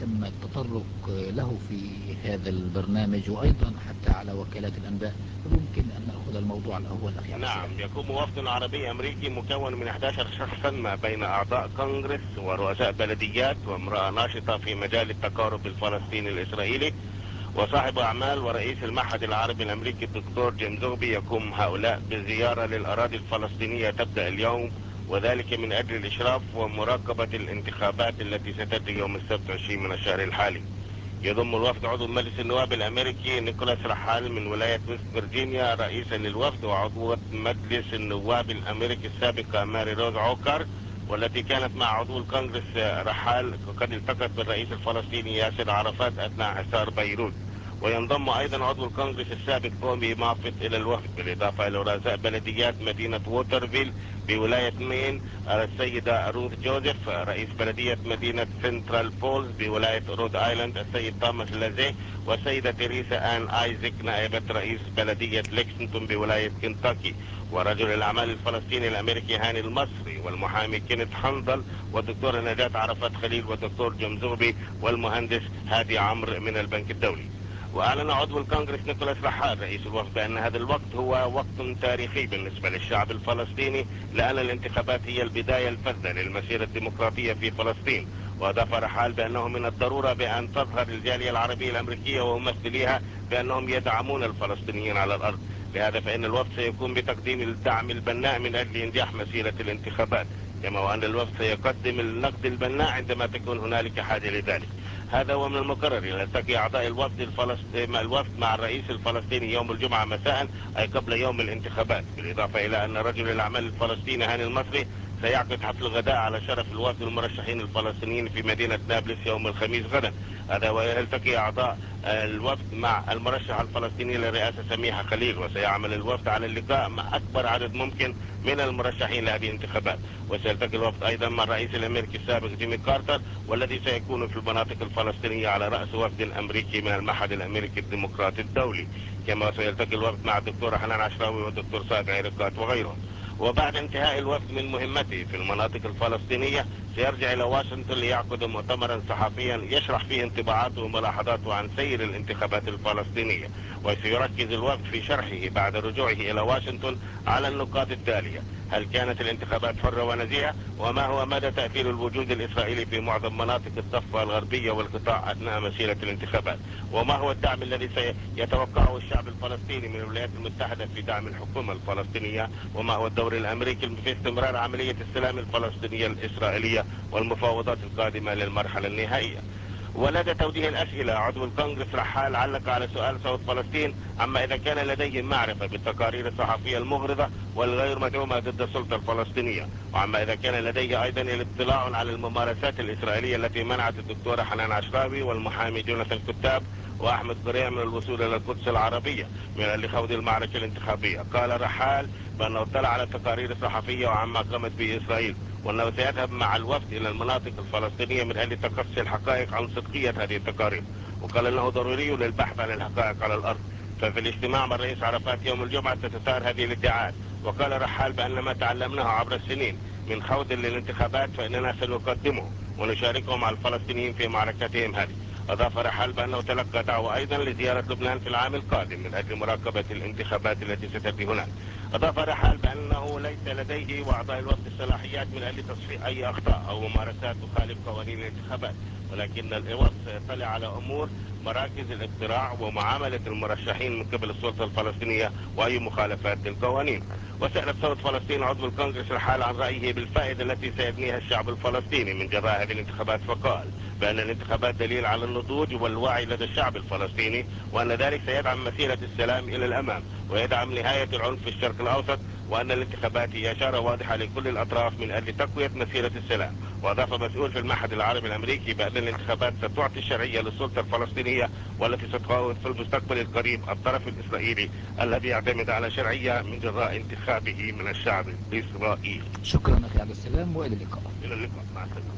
تم التطرق له في هذا البرنامج وأيضا حتى على وكالات الأنباء، يمكن أن نأخذ الموضوع الأول أخي. نعم، يقوم وفد عربي أمريكي مكون من أحد عشر شخصا ما بين أعضاء كونغرس ورؤساء بلديات وامرأة ناشطة في مجال التقارب الفلسطيني الإسرائيلي وصاحب أعمال ورئيس المعهد العربي الأمريكي الدكتور جيم زوبي. يقوم هؤلاء بزيارة للأراضي الفلسطينية تبدأ اليوم، وذلك من أجل الإشراف ومراقبة الانتخابات التي ستجري يوم السبت عشرين من الشهر الحالي. يضم الوفد عضو مجلس النواب الأمريكي نيكولاس رحال من ولاية ويست فيرجينيا رئيسا للوفد، وعضو مجلس النواب الأمريكي السابقة ماري روز عوكر، والتي كانت مع عضو الكونغرس رحال وقد التقت بالرئيس الفلسطيني ياسر عرفات أثناء حصار بيروت. وينضم أيضا عضو الكونغرس السابق تومي مافيت إلى الوفد، بالإضافة إلى رؤساء بلديات مدينة ووترفيل بولاية مين السيدة روث جوزيف، رئيس بلدية مدينة سنترال فولز بولاية رود آيلاند السيد توماس لازيه، والسيدة تيريسا آن آيزيك نائبة رئيس بلدية ليكسنتون بولاية كنتاكي، ورجل الأعمال الفلسطيني الأمريكي هاني المصري، والمحامي كينيت حنظل، والدكتورة نجاة عرفات خليل، والدكتور جمزوبي، والمهندس هادي عمرو من البنك الدولي. وأعلن عضو الكونغرس نيكولاس رحال رئيس الوفد بأن هذا الوقت هو وقت تاريخي بالنسبة للشعب الفلسطيني، لأن الانتخابات هي البداية الفذة للمسيرة الديمقراطية في فلسطين. وأضاف رحال بأنه من الضرورة بأن تظهر الجالية العربية الأمريكية وممثليها بأنهم يدعمون الفلسطينيين على الأرض، لهذا فإن الوفد سيقوم بتقديم الدعم البناء من أجل إنجاح مسيرة الانتخابات، كما وأن الوفد سيقدم النقد البناء عندما تكون هنالك حاجة لذلك. هذا ومن المقرر أن يلتقي أعضاء الوفد الفلسطيني الوفد مع الرئيس الفلسطيني يوم الجمعة مساء أي قبل يوم الانتخابات، بالإضافة إلى أن رجل الأعمال الفلسطيني هاني المصري سيعقد حفل غداء على شرف الوفد المرشحين الفلسطينيين في مدينة نابلس يوم الخميس غدا. هذا ويلتقي أعضاء الوفد مع المرشح الفلسطيني للرئاسة سميحة خليل، وسيعمل الوفد على اللقاء مع أكبر عدد ممكن من المرشحين لهذه الانتخابات. وسيلتقي الوفد أيضا مع الرئيس الأمريكي السابق جيمي كارتر، والذي سيكون في المناطق الفلسطينية على رأس وفد أمريكي من المعهد الأمريكي الديمقراطي الدولي. كما سيلتقي الوفد مع الدكتورة حنان عشراوي والدكتور سعد عرقات وغيرهم. وبعد انتهاء الوفد من مهمته في المناطق الفلسطينية سيرجع إلى واشنطن ليعقد مؤتمرا صحفيا يشرح فيه انطباعاته وملاحظاته عن سير الانتخابات الفلسطينية، وسيركز الوفد في شرحه بعد رجوعه إلى واشنطن على النقاط التالية: هل كانت الانتخابات حرة ونزيهة؟ وما هو مدى تأثير الوجود الإسرائيلي في معظم مناطق الضفة الغربية والقطاع أثناء مسيرة الانتخابات؟ وما هو الدعم الذي سيتوقعه الشعب الفلسطيني من الولايات المتحدة في دعم الحكومة الفلسطينية؟ وما هو الدور الأمريكي في استمرار عملية السلام الفلسطينية الإسرائيلية والمفاوضات القادمة للمرحلة النهائية؟ ولدى توجيه الأسئلة عضو الكونغرس رحال علق على سؤال صوت فلسطين عما إذا كان لديهم معرفة بالتقارير الصحفية المغرضة والغير مدعومة ضد السلطة الفلسطينية، وعما إذا كان لديه أيضا الاطلاع على الممارسات الإسرائيلية التي منعت الدكتورة حنان عشراوي والمحامي جوناثان كتاب وأحمد قريع من الوصول إلى القدس العربية من أجل خوض المعركة الانتخابية. قال رحال بأنه اطلع على التقارير الصحفية وعما قامت به إسرائيل، وأنه سيذهب مع الوفد إلى المناطق الفلسطينية من أجل تقصي الحقائق عن صدقية هذه التقارير، وقال أنه ضروري للبحث عن الحقائق على الأرض. ففي الاجتماع مع الرئيس عرفات يوم الجمعة ستثار هذه الادعاءات. وقال رحال بأن ما تعلمناه عبر السنين من خوض للانتخابات فإننا سنقدمه ونشاركهم مع الفلسطينيين في معركتهم هذه. أضاف رحال بأنه تلقى دعوة أيضا لزيارة لبنان في العام القادم من أجل مراقبة الانتخابات التي ستجري هناك. أضاف رحال بأنه ليس لديه وأعضاء الوفد الصلاحيات من أجل تصحيح أي أخطاء أو ممارسات تخالف قوانين الانتخابات، ولكن الوفد سيطلع على أمور مراكز الاقتراع ومعاملة المرشحين من قبل السلطة الفلسطينية وأي مخالفات للقوانين. وسألت صوت فلسطين عضو الكونغرس رحال عن رأيه بالفائدة التي سيبنيها الشعب الفلسطيني من جراء هذه الانتخابات، فقال بأن الانتخابات دليل على النضوج والوعي لدى الشعب الفلسطيني، وأن ذلك سيدعم مسيرة السلام إلى الأمام ويدعم نهاية العنف في الشرق الأوسط، وأن الانتخابات هي إشارة واضحة لكل الأطراف من أجل تقوية مسيرة السلام. وأضاف مسؤول في المعهد العربي الأمريكي بأن الانتخابات ستعطي الشرعية للسلطة الفلسطينية والتي ستقاوم في المستقبل القريب الطرف الإسرائيلي الذي يعتمد على شرعية من جراء انتخابه من الشعب الإسرائيلي. شكرا أخي عبد السلام وإلى اللقاء. إلى اللقاء، مع السلامة.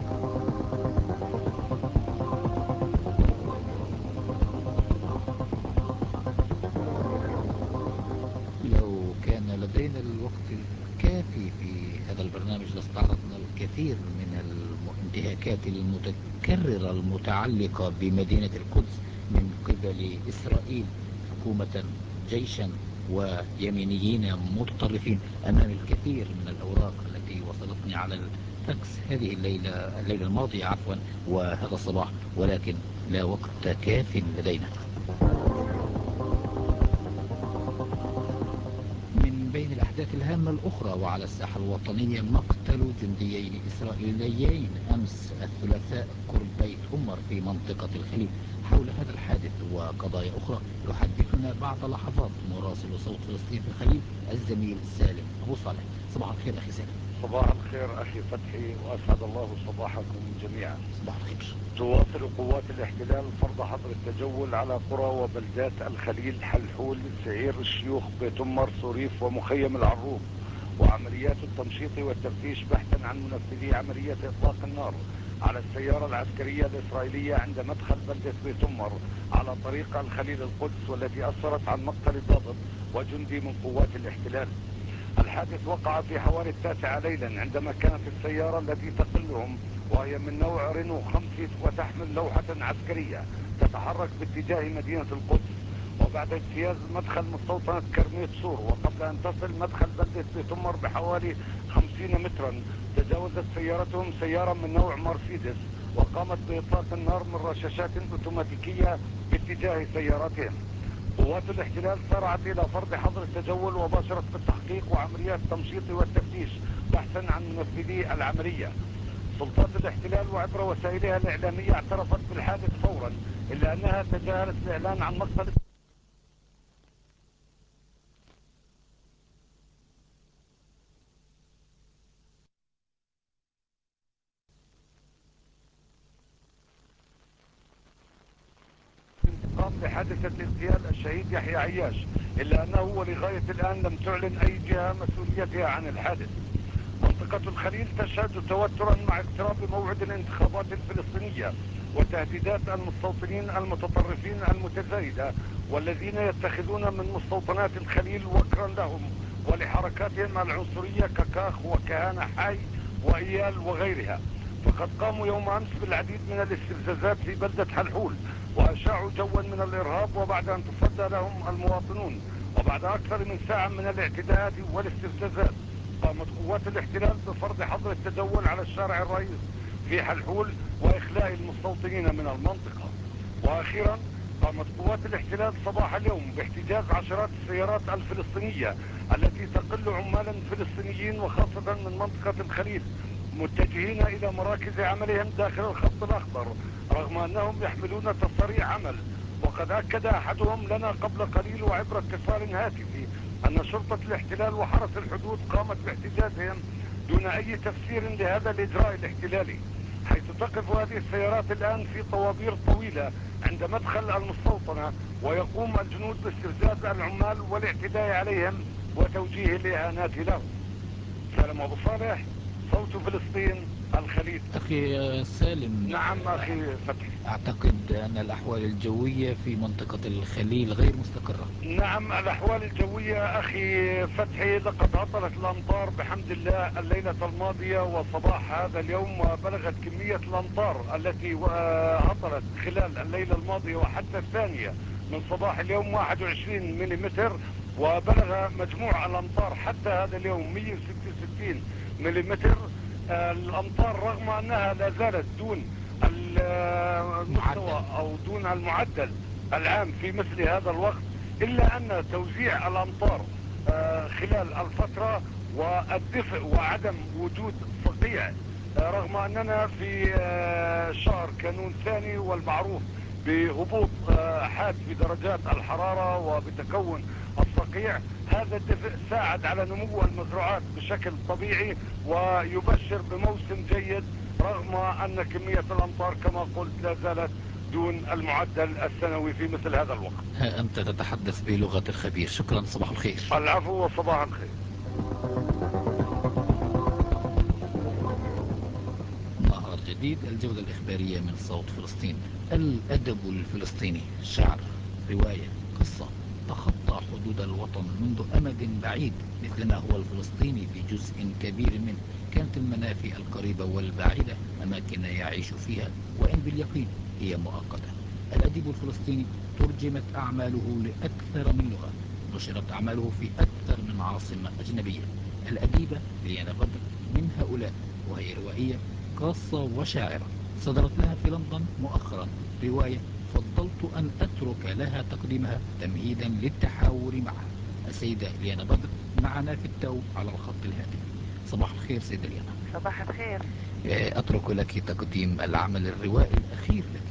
لو كان لدينا الوقت الكافي في هذا البرنامج لاستعرضنا الكثير من الانتهاكات المتكررة المتعلقة بمدينة القدس من قبل إسرائيل حكومة جيشا ويمينيين متطرفين أمام الكثير من الأوراق التي وصلتني على الفاكس هذه الليلة الليلة الماضية عفوا وهذا الصباح، ولكن لا وقت كاف لدينا. من بين الأحداث الهامة الأخرى وعلى الساحة الوطنية مقتل جنديين إسرائيليين أمس الثلاثاء قرب بيت أمر في منطقة الخليل. حول هذا الحادث وقضايا أخرى يحدثنا بعد لحظات مراسل صوت فلسطين في الخليل الزميل سالم أبو صالح. صباح الخير أخي سالم. صباح الخير أخي فتحي وأسعد الله صباحكم جميعا. صباح الخير. تواصل قوات الاحتلال فرض حظر التجول على قرى وبلدات الخليل، حلحول، سعير الشيوخ، بيت أمر، صريف ومخيم العروب، وعمليات التمشيط والتفتيش بحثا عن منفذي عملية إطلاق النار على السيارة العسكرية الإسرائيلية عند مدخل بلدة بيت أمر على طريق الخليل القدس، والتي أسفرت عن مقتل ضابط وجندي من قوات الاحتلال. الحادث وقع في حوالي التاسعة ليلا عندما كانت السيارة التي تقلهم وهي من نوع رينو خمسة وتحمل لوحة عسكرية تتحرك باتجاه مدينة القدس، وبعد اجتياز مدخل مستوطنة كرميت سور وقبل أن تصل مدخل بلدة بيت أمر بحوالي خمسين مترا تجاوزت سيارتهم سيارة من نوع مرسيدس وقامت بإطلاق النار من رشاشات أوتوماتيكية باتجاه سياراتهم. قوات الاحتلال سارعت إلى فرض حظر التجول وباشرت بالتحقيق وعمليات التمشيط والتفتيش بحثا عن منفذي العملية. سلطات الاحتلال وعبر وسائلها الإعلامية اعترفت بالحادث فورا، إلا أنها تجاهلت الإعلان عن مقتل انتقام لحادثة اغتيال الشهيد يحيى عياش، إلا أنه ولغاية الآن لم تعلن أي جهة مسؤوليتها عن الحادث. منطقة الخليل تشهد توترا مع اقتراب موعد الانتخابات الفلسطينية وتهديدات المستوطنين المتطرفين المتزايدة والذين يتخذون من مستوطنات الخليل وكرا لهم ولحركاتهم العنصرية ككاخ وكهانة حي وإيال وغيرها. فقد قاموا يوم أمس بالعديد من الاستفزازات في بلدة حلحول وأشاعوا جوا من الإرهاب، وبعد أن تصدى لهم المواطنون وبعد أكثر من ساعة من الاعتداءات والاستفزازات قامت قوات الاحتلال بفرض حظر التجول على الشارع الرئيس في حلحول وإخلاء المستوطنين من المنطقة. وأخيرا قامت قوات الاحتلال صباح اليوم باحتجاز عشرات السيارات الفلسطينية التي تقل عمالا فلسطينيين وخاصة من منطقة الخليل متجهين إلى مراكز عملهم داخل الخط الأخضر رغم أنهم يحملون تصاريح عمل. وقد أكد أحدهم لنا قبل قليل وعبر اتصال هاتفي أن شرطة الاحتلال وحرس الحدود قامت باحتجازهم دون أي تفسير لهذا الإجراء الاحتلالي، حيث تقف هذه السيارات الآن في طوابير طويلة عند مدخل المستوطنة ويقوم الجنود باستفزاز العمال والاعتداء عليهم وتوجيه الإهانات لهم. سالم أبو صالح، صوت فلسطين، الخليل. أخي سالم. نعم أخي فتحي. أعتقد أن الأحوال الجوية في منطقة الخليل غير مستقرة. نعم الأحوال الجوية أخي فتحي لقد هطلت الأمطار بحمد الله الليلة الماضية وصباح هذا اليوم، وبلغت كمية الأمطار التي هطلت خلال الليلة الماضية وحتى الثانية من صباح اليوم واحد وعشرين مليمتر، وبلغ مجموع الأمطار حتى هذا اليوم مئة وستة وستين مليمتر. الأمطار رغم أنها لا زالت دون المستوى أو دون المعدل العام في مثل هذا الوقت، إلا أن توزيع الأمطار خلال الفترة والدفء وعدم وجود صقيع، رغم أننا في شهر كانون ثاني والمعروف بهبوط حاد في درجات الحرارة وبتكون الصقيع، هذا الدفء ساعد على نمو المزروعات بشكل طبيعي ويبشر بموسم جيد، رغم أن كمية الأمطار كما قلت لا زالت دون المعدل السنوي في مثل هذا الوقت. ها أنت تتحدث بلغة الخبير. شكرا، صباح الخير. العفو وصباح الخير. نهار جديد، الجولة الإخبارية من صوت فلسطين. الأدب الفلسطيني، شعر، رواية، قصة، تخطى حدود الوطن منذ أمد بعيد مثلما هو الفلسطيني في جزء كبير منه. كانت المنافي القريبة والبعيدة أماكن يعيش فيها، وإن باليقين هي مؤقتة. الأديب الفلسطيني ترجمت أعماله لأكثر من لغة، نشرت أعماله في أكثر من عاصمة أجنبية. الأديبة ليانا بدر من هؤلاء، وهي روائية قاصة وشاعرة. صدرت لها في لندن مؤخرا رواية فضلت أن أترك لها تقديمها تمهيدا للتحاور معها. السيدة ليانا بدر معنا في التو على الخط الهاتفي. صباح الخير سيدة ليانا. صباح الخير. أترك لك تقديم العمل الروائي الأخير لك.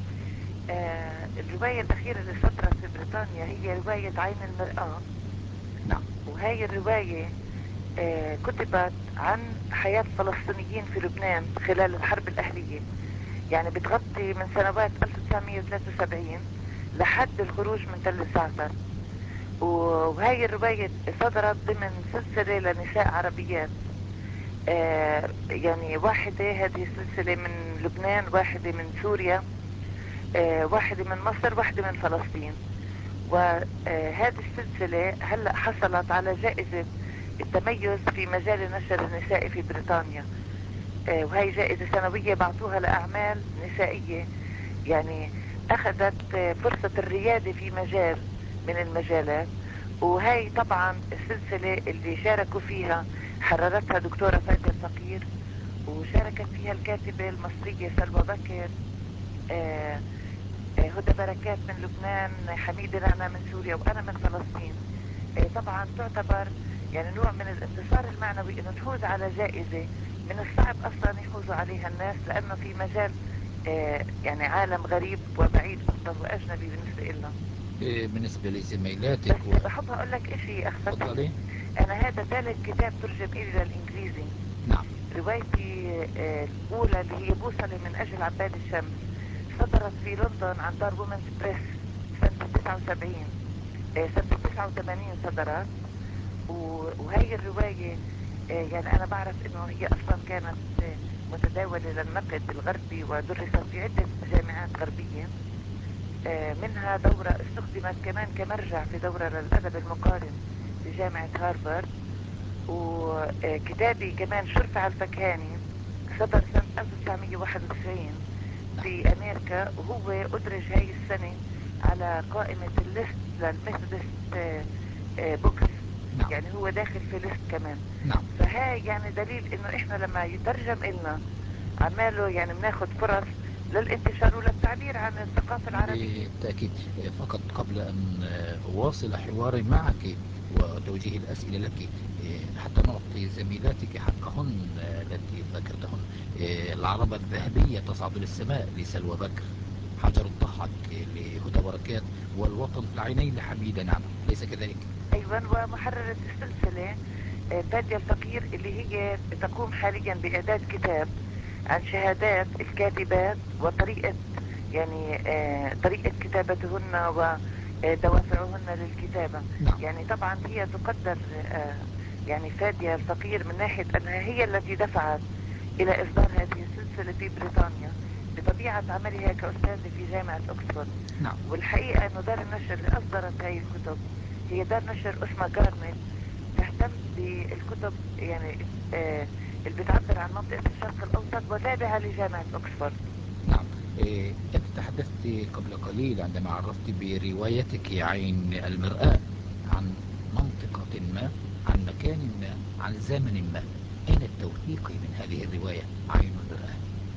آه الرواية الأخيرة اللي صدرت في بريطانيا هي رواية عين المرآة. نعم. وهي الرواية آه كتبت عن حياة الفلسطينيين في لبنان خلال الحرب الأهلية، يعني بتغطي من سنوات ألف وتسعمية وثلاثة وسبعين لحد الخروج من تل الزعتر. وهي الرواية صدرت ضمن سلسلة لنساء عربيات، آه يعني واحدة هذه السلسلة من لبنان، واحدة من سوريا، آه واحدة من مصر، واحدة من فلسطين. وهذه السلسلة هلأ حصلت على جائزة التميز في مجال النشر النسائي في بريطانيا، آه وهي جائزة سنوية بعطوها لأعمال نسائية يعني أخذت آه فرصة الريادة في مجال من المجالات. وهي طبعا السلسلة اللي شاركوا فيها حررتها دكتورة فادية الفقير، وشاركت فيها الكاتبة المصرية سلوى بكر، آه هدى بركات من لبنان، حميدة رعنا من سوريا، وأنا من فلسطين. آه طبعا تعتبر يعني نوع من الانتصار المعنوي انه تفوز على جائزة من الصعب اصلا يفوزوا عليها الناس، لانه في مجال آه يعني عالم غريب وبعيد اصلا واجنبي بالنسبة لنا. بالنسبة لزميلاتك بس و... بحب اقول لك اشي اخ فتحي، انا هذا ثالث كتاب ترجم الي للانجليزي. نعم. روايتي آه الاولى اللي هي بوصلة من اجل عباد الشمس صدرت في لندن عن دار وومنز بريس سنة تسعة وسبعين، آه سنة تسعة وثمانين صدرت. وهي الرواية آه يعني انا بعرف انه هي اصلا كانت آه متداولة للنقد الغربي ودرست في عدة جامعات غربية، منها دورة استخدمت كمان كمرجع في دورة للأدب المقارن في جامعة هارفارد. وكتابي كمان شرفع الفكهاني صدر سنة ألف وتسعمية وواحد وتسعين في أمريكا، وهو أدرج هاي السنة على قائمة الليست للميثودست بوكس، يعني هو داخل في ليست كمان. نعم. فهاي يعني دليل إنه إحنا لما يترجم إلنا عماله يعني بناخد فرص للانتشار وللتعبير عن الثقافة العربية. بالتأكيد. فقط قبل أن أواصل حواري معك وتوجيه الأسئلة لك حتى نعطي زميلاتك حقهن التي ذكرتهن، العربة الذهبية تصعد للسماء لسلوى بكر، حجر الضحك لهدى بركات، والوطن في العينين لحميدة نعمة، ليس كذلك؟ أيضا. ومحررة السلسلة فادية الفقير اللي هي تقوم حاليا بإعداد كتاب عن شهادات الكاتبات وطريقة يعني آه طريقة كتابتهن ودوافعهن للكتابة. نعم. يعني طبعا هي تقدر آه يعني فادية الفقير من ناحية أنها هي التي دفعت إلى إصدار هذه السلسلة في بريطانيا بطبيعة عملها كأستاذة في جامعة أكسفورد. نعم. والحقيقة أنه دار النشر اللي أصدرت هذه الكتب هي دار نشر اسمها جارنت، تهتم بالكتب يعني آه اللي بتعبر عن منطقة الشرق الأوسط وتابعة لجامعة أكسفورد. نعم. إيه أنت تحدثت قبل قليل عندما عرفت بروايتك عين المرآة عن منطقة ما، عن مكان ما، عن زمن ما. أين التوثيق من هذه الرواية عين المرآة؟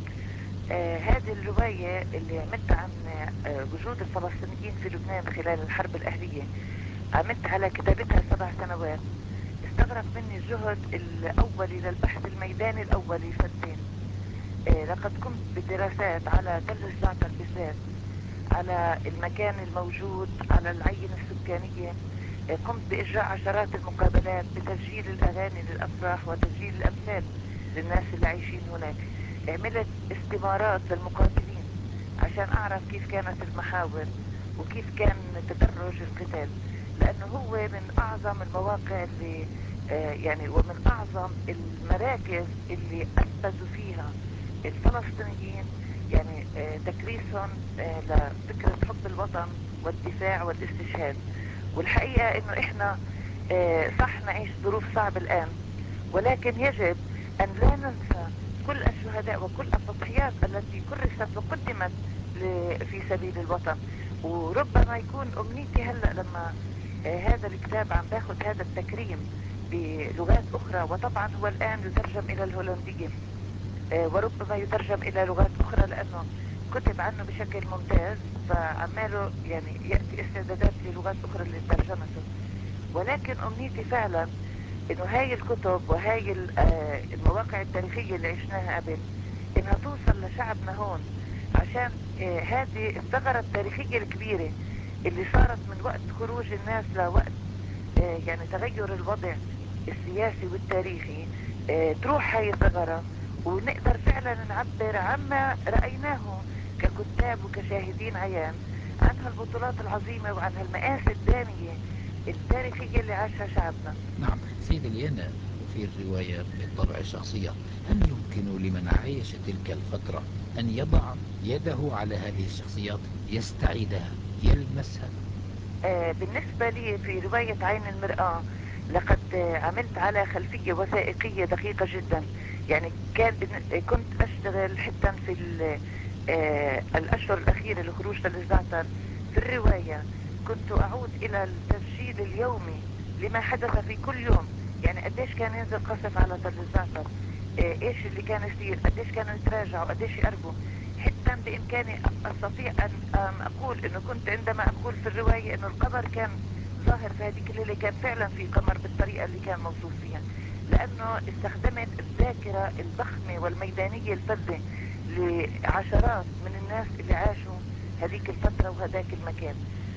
آه هذه الرواية اللي عملت عن آه وجود الفلسطينيين في لبنان خلال الحرب الأهلية، عملت على كتابتها سبع سنوات. استغرق مني الجهد الأولي للبحث الميداني الأولي سنتين. آه لقد قمت بدراسات على تل الزعتر بالذات، على المكان الموجود، على العينة السكانية. آه قمت بإجراء عشرات المقابلات بتسجيل الأغاني للأفراح وتسجيل الأمثال للناس اللي عايشين هناك. عملت استمارات للمقاتلين عشان أعرف كيف كانت المحاور وكيف كان تدرج القتال، لأنه هو من أعظم المواقع اللي آه يعني ومن أعظم المراكز اللي أثبتوا فيها الفلسطينيين يعني آه تكريسهم آه لفكرة حب الوطن والدفاع والاستشهاد. والحقيقة انه احنا اه صح نعيش ظروف صعبة الان، ولكن يجب ان لا ننسى كل الشهداء وكل التضحيات التي كرست وقدمت في سبيل الوطن. وربما يكون امنيتي هلأ لما اه هذا الكتاب عم باخد هذا التكريم بلغات اخرى، وطبعا هو الان يترجم الى الهولندية اه وربما يترجم الى لغات اخرى لانه كتب عنه بشكل ممتاز، فعماله يعني يأتي استعدادات للغات اخرى اللي ترجمته. ولكن امنيتي فعلا انه هاي الكتب وهاي المواقع التاريخية اللي عشناها قبل انها توصل لشعبنا هون، عشان هذه الثغرة التاريخية الكبيرة اللي صارت من وقت خروج الناس لوقت يعني تغير الوضع السياسي والتاريخي تروح هاي الثغرة، ونقدر فعلا نعبر عما رأيناه ككتاب وكشاهدين عيان عن هالبطولات العظيمة وعن هالمآسي الدامية التاريخية اللي عاشها شعبنا. نعم سيدة ليانا، في الرواية بالطبع الشخصية، هل يمكن لمن عايش تلك الفترة أن يضع يده على هذه الشخصيات، يستعيدها، يلمسها؟ آه بالنسبة لي في رواية عين المرآة لقد آه عملت على خلفية وثائقية دقيقة جدا. يعني كان كنت أشتغل حتى في آه الأشهر الأخيرة لخروج الزعتر في الرواية، كنت أعود إلى التسجيل اليومي لما حدث في كل يوم. يعني قديش كان ينزل قصف على تل الزعتر، آه ايش اللي كان يصير، قديش كانوا يتراجعوا، قديش يقربوا. حتى بإمكاني أستطيع أن, أن أقول أنه كنت عندما أقول في الرواية أنه القمر كان ظاهر في هذيك الليلة، كان فعلا في قمر بالطريقة اللي كان موصوف فيها، لأنه استخدمت الذاكرة الضخمة والميدانية الفذة لعشرات من الناس اللي عاشوا هذيك الفترة وهذاك المكان.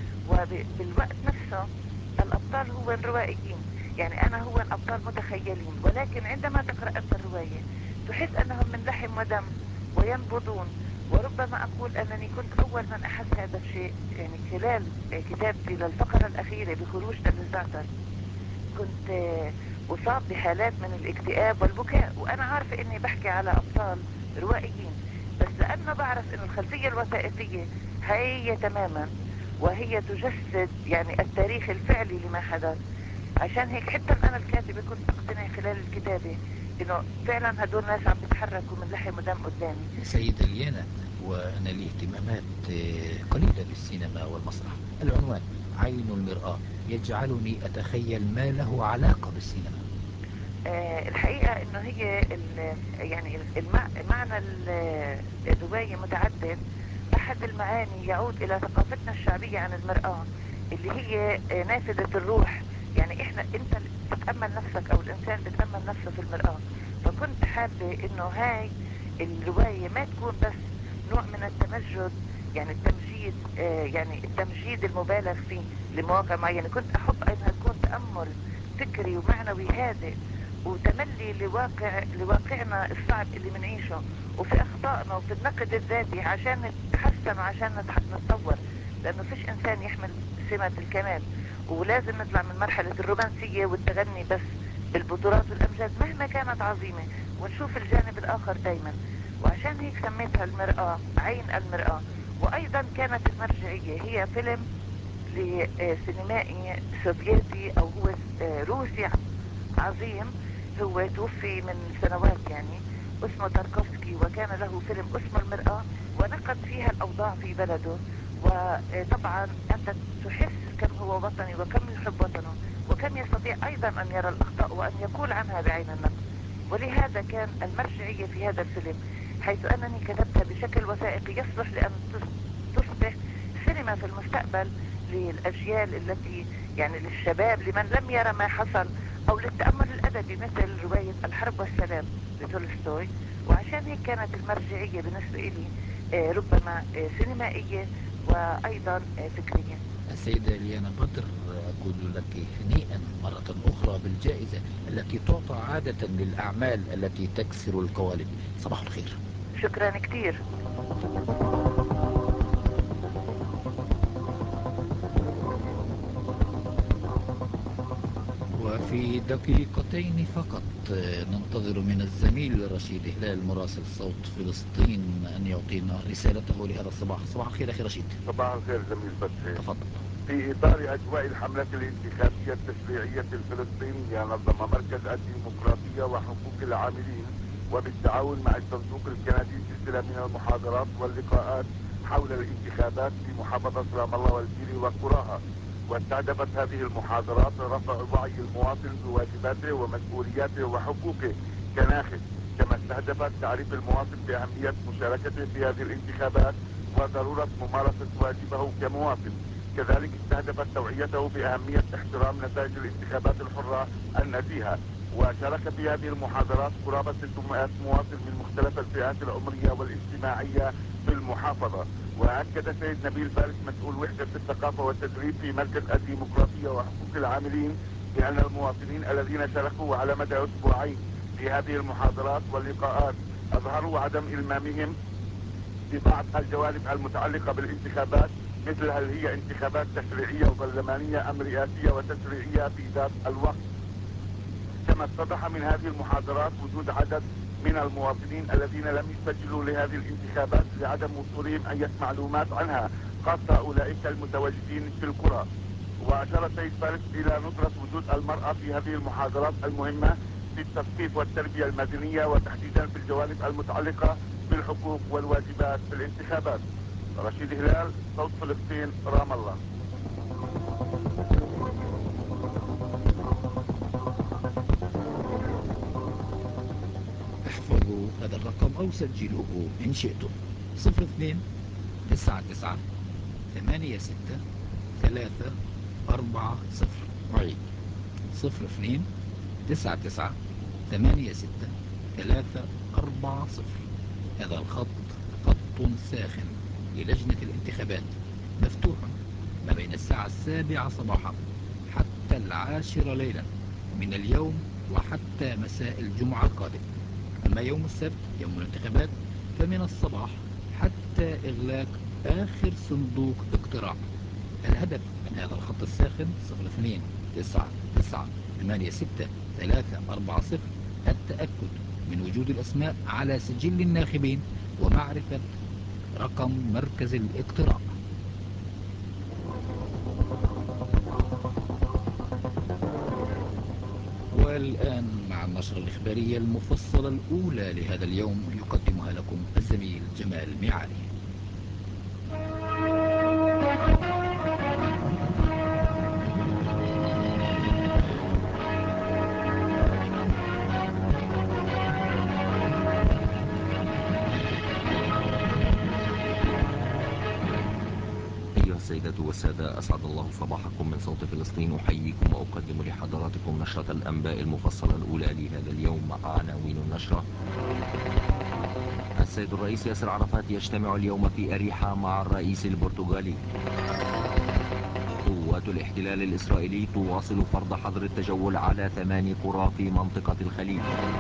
وبالوقت نفسه الأبطال هو روائيين، يعني أنا هو الأبطال متخيلين، ولكن عندما تقرأ أنت الرواية تحس أنهم من لحم ودم وينبضون. وربما أقول أنني كنت أول من أحس هذا الشيء، يعني خلال كتابتي للفقرة الأخيرة بخروج تل الزعتر كنت أصاب بحالات من الاكتئاب والبكاء، وأنا عارفة أني بحكي على أبطال روائيين، بس لأنه بعرف أن الخلفية الوثائقية هي تماما وهي تجسد يعني التاريخ الفعلي لما حدث. عشان هيك حتى أنا الكاتبة كنت أقتنع خلال الكتابة إنه فعلا هدول الناس عم بيتحركوا من لحم ودم قدامي. سيدة ليانا، وأنا لي اهتمامات قليلة بالسينما والمسرح. العنوان عين المرآة يجعلني أتخيل ما له علاقة بالسينما. أه الحقيقة إنه هي يعني المعنى الرواية متعدد. أحد المعاني يعود إلى ثقافتنا الشعبية عن المرآة اللي هي نافذة الروح. يعني إحنا أنت بتتأمل نفسك أو الإنسان بتأمل نفسه في المرآة. فكنت حابة إنه هاي الرواية ما تكون بس نوع من التمجد، يعني التمجيد آه يعني التمجيد المبالغ فيه لمواقع معينة. كنت أحب أنها تكون تأمل فكري ومعنوي هادئ وتملي لواقع لواقعنا الصعب اللي بنعيشه وفي أخطائنا وفي النقد الذاتي عشان نتحسن وعشان نتطور، لأنه فيش إنسان يحمل سمة الكمال. ولازم نطلع من مرحلة الرومانسية والتغني بس بالبطولات والأمجاد مهما كانت عظيمة، ونشوف الجانب الآخر دايما. وعشان هيك سميتها المرآة، عين المرآة. وأيضا كانت المرجعية هي فيلم لسينمائي سوفيتي أو هو روسي عظيم، هو توفي من سنوات يعني، اسمه تاركوفسكي، وكان له فيلم اسمه المرآة ونقد فيها الأوضاع في بلده. وطبعا أنت تحس كم هو وطني وكم يحب وطنه وكم يستطيع أيضا أن يرى الأخطاء وأن يقول عنها بعين النقد. ولهذا كان المرجعية في هذا الفيلم، حيث أنني كتبتها بشكل وثائقي يصلح لأن تصبح سينما في المستقبل للأجيال التي يعني للشباب لمن لم يرى ما حصل، أو للتأمل الأدبي مثل رواية الحرب والسلام لتولستوي. وعشان هيك كانت المرجعية بالنسبة لي ربما سينمائية وأيضا فكرية. السيدة ليانا بدر، أقول لك هنيئا مرة أخرى بالجائزة التي تعطى عادة للأعمال التي تكسر القوالب. صباح الخير. شكرا كتير. وفي دقيقتين فقط ننتظر من الزميل رشيد هلال مراسل صوت فلسطين أن يعطينا رسالته لهذا الصباح. صباح الخير أخي رشيد. صباح الخير زميل فتحي. تفضل. في إطار أجواء الحملة الانتخابية التشريعية الفلسطينية، نظم مركز الديمقراطية وحقوق العاملين وبالتعاون مع الصندوق الكندي سلسلة من المحاضرات واللقاءات حول الانتخابات في محافظة رام الله والجيري وقراها. واستهدفت هذه المحاضرات رفع وعي المواطن بواجباته ومسؤولياته وحقوقه كناخب، كما استهدفت تعريف المواطن بأهمية مشاركته في هذه الانتخابات وضرورة ممارسة واجبه كمواطن. كذلك استهدفت توعيته بأهمية احترام نتائج الانتخابات الحرة النزيهة. وشارك في هذه المحاضرات قرابة ستمائة مواطن من مختلف الفئات العمرية والاجتماعية في المحافظة. وأكد سيد نبيل فارس مسؤول وحدة الثقافة والتدريب في مركز الديمقراطية وحقوق العاملين بأن المواطنين الذين شاركوا على مدى أسبوعين في هذه المحاضرات واللقاءات أظهروا عدم إلمامهم ببعض الجوانب المتعلقة بالانتخابات، مثل هل هي انتخابات تشريعية وبرلمانية أم رئاسية وتشريعية في ذات الوقت. كما اتضح من هذه المحاضرات وجود عدد من المواطنين الذين لم يسجلوا لهذه الانتخابات لعدم وصولهم أي معلومات عنها، خاصة أولئك المتواجدين في القرى. وأشار السيد فارس إلى ندرة وجود المرأة في هذه المحاضرات المهمة في التثقيف والتربية المدنية، وتحديدا في الجوانب المتعلقة بالحقوق والواجبات في الانتخابات. رشيد هلال، صوت فلسطين، رام الله. احفظوا هذا الرقم أو سجلوه إن شئتم: صفر اثنين تسعة تسعة ثمانية ستة ثلاثة أربعة صفر. أعيد: صفر اثنين تسعة تسعة ثمانية ستة ثلاثة أربعة صفر. هذا الخط خط ساخن للجنة الانتخابات، مفتوح ما بين الساعة السابعة صباحا حتى العاشرة ليلا من اليوم وحتى مساء الجمعة القادم. أما يوم السبت يوم الانتخابات فمن الصباح حتى إغلاق آخر صندوق اقتراع. الهدف من هذا الخط الساخن صفر اثنين تسعة تسعة ثمانية ستة ثلاثة أربعة صفر التأكد من وجود الأسماء على سجل الناخبين ومعرفة رقم مركز الاقتراع. والآن مع النشرة الإخبارية المفصلة الأولى لهذا اليوم يقدمها لكم الزميل جمال ميعاري. السيدات والسادة، أسعد الله صباحكم من صوت فلسطين. أحييكم وأقدم لحضراتكم نشرة الأنباء المفصلة الأولى لهذا اليوم مع عناوين النشرة. السيد الرئيس ياسر عرفات يجتمع اليوم في أريحة مع الرئيس البرتغالي. قوات الاحتلال الإسرائيلي تواصل فرض حظر التجول على ثماني قرى في منطقة الخليل.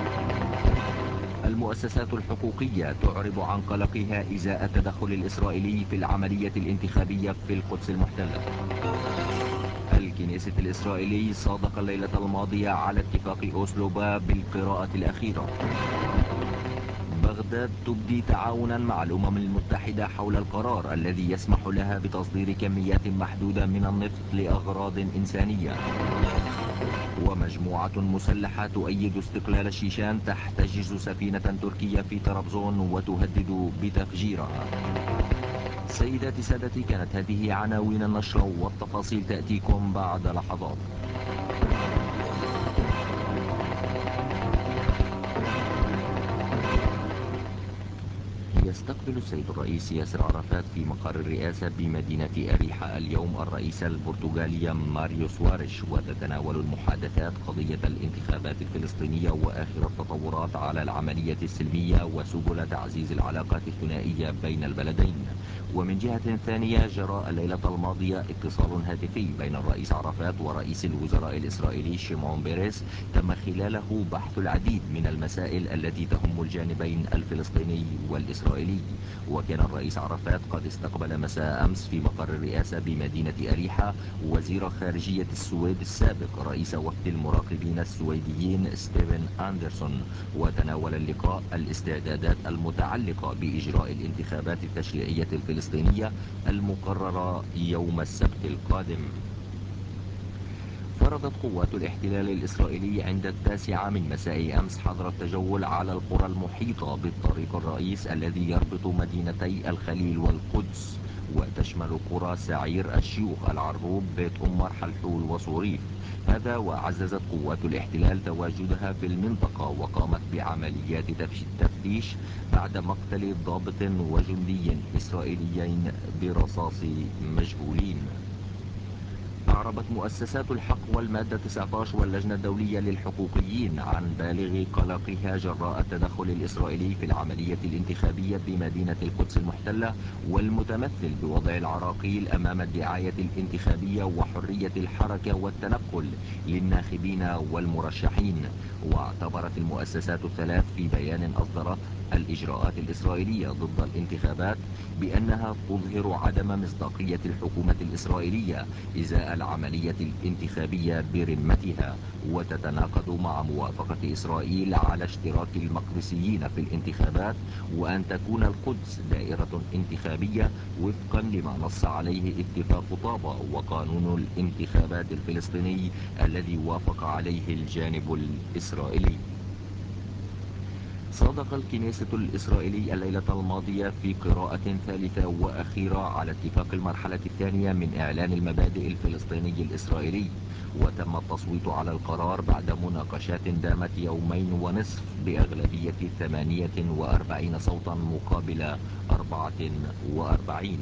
المؤسسات الحقوقية تعرب عن قلقها إزاء التدخل الإسرائيلي في العملية الانتخابية في القدس المحتلة. الكنيسة الإسرائيلي صادق الليلة الماضية على اتفاق أوسلو بالقراءة الأخيرة. بغداد تبدي تعاونا مع الأمم المتحدة حول القرار الذي يسمح لها بتصدير كميات محدودة من النفط لأغراض إنسانية. ومجموعة مسلحة تؤيد استقلال الشيشان تحتجز سفينة تركية في طرابزون وتهدد بتفجيرها. سيداتي سادتي، كانت هذه عناوين النشرة والتفاصيل تأتيكم بعد لحظات. يستقبل السيد الرئيس ياسر عرفات في مقر الرئاسة بمدينة أريحة اليوم الرئيس البرتغالي ماريو سواريش، وتتناول المحادثات قضية الانتخابات الفلسطينية وآخر التطورات على العملية السلمية وسبل تعزيز العلاقات الثنائية بين البلدين. ومن جهة ثانية جرى الليلة الماضية اتصال هاتفي بين الرئيس عرفات ورئيس الوزراء الإسرائيلي شيمون بيريز تم خلاله بحث العديد من المسائل التي تهم الجانبين الفلسطيني والإسرائيلي. الإسرائيلي. وكان الرئيس عرفات قد استقبل مساء أمس في مقر الرئاسة بمدينة أريحة وزير خارجية السويد السابق رئيس وفد المراقبين السويديين ستيفن أندرسون، وتناول اللقاء الاستعدادات المتعلقة بإجراء الانتخابات التشريعية الفلسطينية المقررة يوم السبت القادم. فرضت قوات الاحتلال الإسرائيلي عند التاسعة من مساء أمس حظر التجول على القرى المحيطة بالطريق الرئيس الذي يربط مدينتي الخليل والقدس، وتشمل قرى سعير الشيوخ العروب بيت أمر حلحول وصوريف. هذا وعززت قوات الاحتلال تواجدها في المنطقة وقامت بعمليات تفتيش بعد مقتل ضابط وجندي إسرائيليين برصاص مجهولين. أعربت مؤسسات الحق والمادة تسعة عشر واللجنة الدولية للحقوقيين عن بالغ قلقها جراء التدخل الإسرائيلي في العملية الانتخابية بمدينة القدس المحتلة، والمتمثل بوضع العراقيل أمام الدعاية الانتخابية وحرية الحركة والتنقل للناخبين والمرشحين. واعتبرت المؤسسات الثلاث في بيان أصدرته الإجراءات الإسرائيلية ضد الانتخابات بأنها تظهر عدم مصداقية الحكومة الإسرائيلية إزاء العملية الانتخابية برمتها، وتتناقض مع موافقة إسرائيل على اشتراك المقدسيين في الانتخابات، وأن تكون القدس دائرة انتخابية وفقا لما نص عليه اتفاق طابة وقانون الانتخابات الفلسطيني الذي وافق عليه الجانب الإسرائيلي. صادق الكنيسة الإسرائيلي الليلة الماضية في قراءة ثالثة وأخيرة على اتفاق المرحلة الثانية من إعلان المبادئ الفلسطيني الإسرائيلي، وتم التصويت على القرار بعد مناقشات دامت يومين ونصف بأغلبية ثمانية وأربعين صوتا مقابل أربعة وأربعين.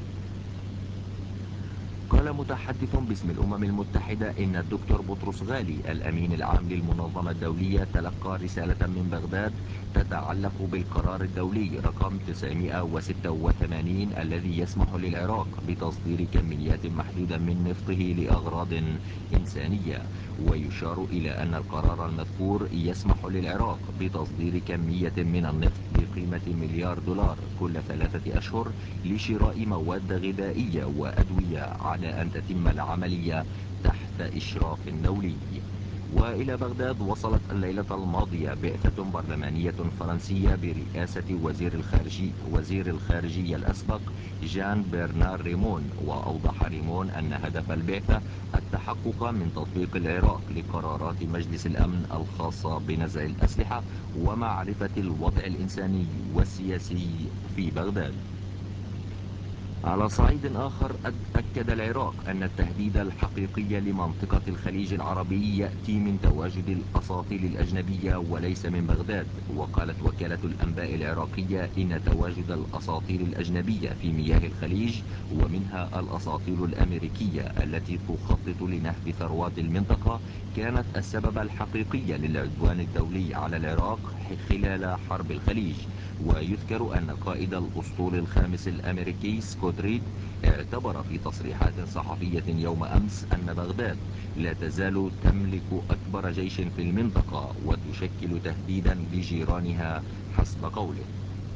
قال متحدث باسم الأمم المتحدة إن الدكتور بطرس غالي الأمين العام للمنظمة الدولية تلقى رسالة من بغداد تتعلق بالقرار الدولي رقم تسعمائة وستة وثمانين الذي يسمح للعراق بتصدير كميات محدودة من نفطه لأغراض إنسانية. ويشار إلى أن القرار المذكور يسمح للعراق بتصدير كمية من النفط بقيمة مليار دولار كل ثلاثة أشهر لشراء مواد غذائية وأدوية على أن تتم العملية تحت إشراف دولي. وإلى بغداد وصلت الليلة الماضية بعثة برلمانية فرنسية برئاسة وزير الخارجية وزير الخارجية الأسبق جان برنار ريمون. وأوضح ريمون أن هدف البعثة التحقق من تطبيق العراق لقرارات مجلس الأمن الخاصة بنزع الأسلحة ومعرفة الوضع الإنساني والسياسي في بغداد. على صعيد آخر، أكد العراق أن التهديد الحقيقي لمنطقة الخليج العربي يأتي من تواجد الأساطيل الأجنبية وليس من بغداد. وقالت وكالة الأنباء العراقية إن تواجد الأساطيل الأجنبية في مياه الخليج ومنها الأساطيل الأمريكية التي تخطط لنهب ثروات المنطقة كانت السبب الحقيقي للعدوان الدولي على العراق خلال حرب الخليج. ويذكر أن قائد الأسطول الخامس الأمريكي سكوت ريد اعتبر في تصريحات صحفية يوم أمس أن بغداد لا تزال تملك أكبر جيش في المنطقة وتشكل تهديدا لجيرانها حسب قوله.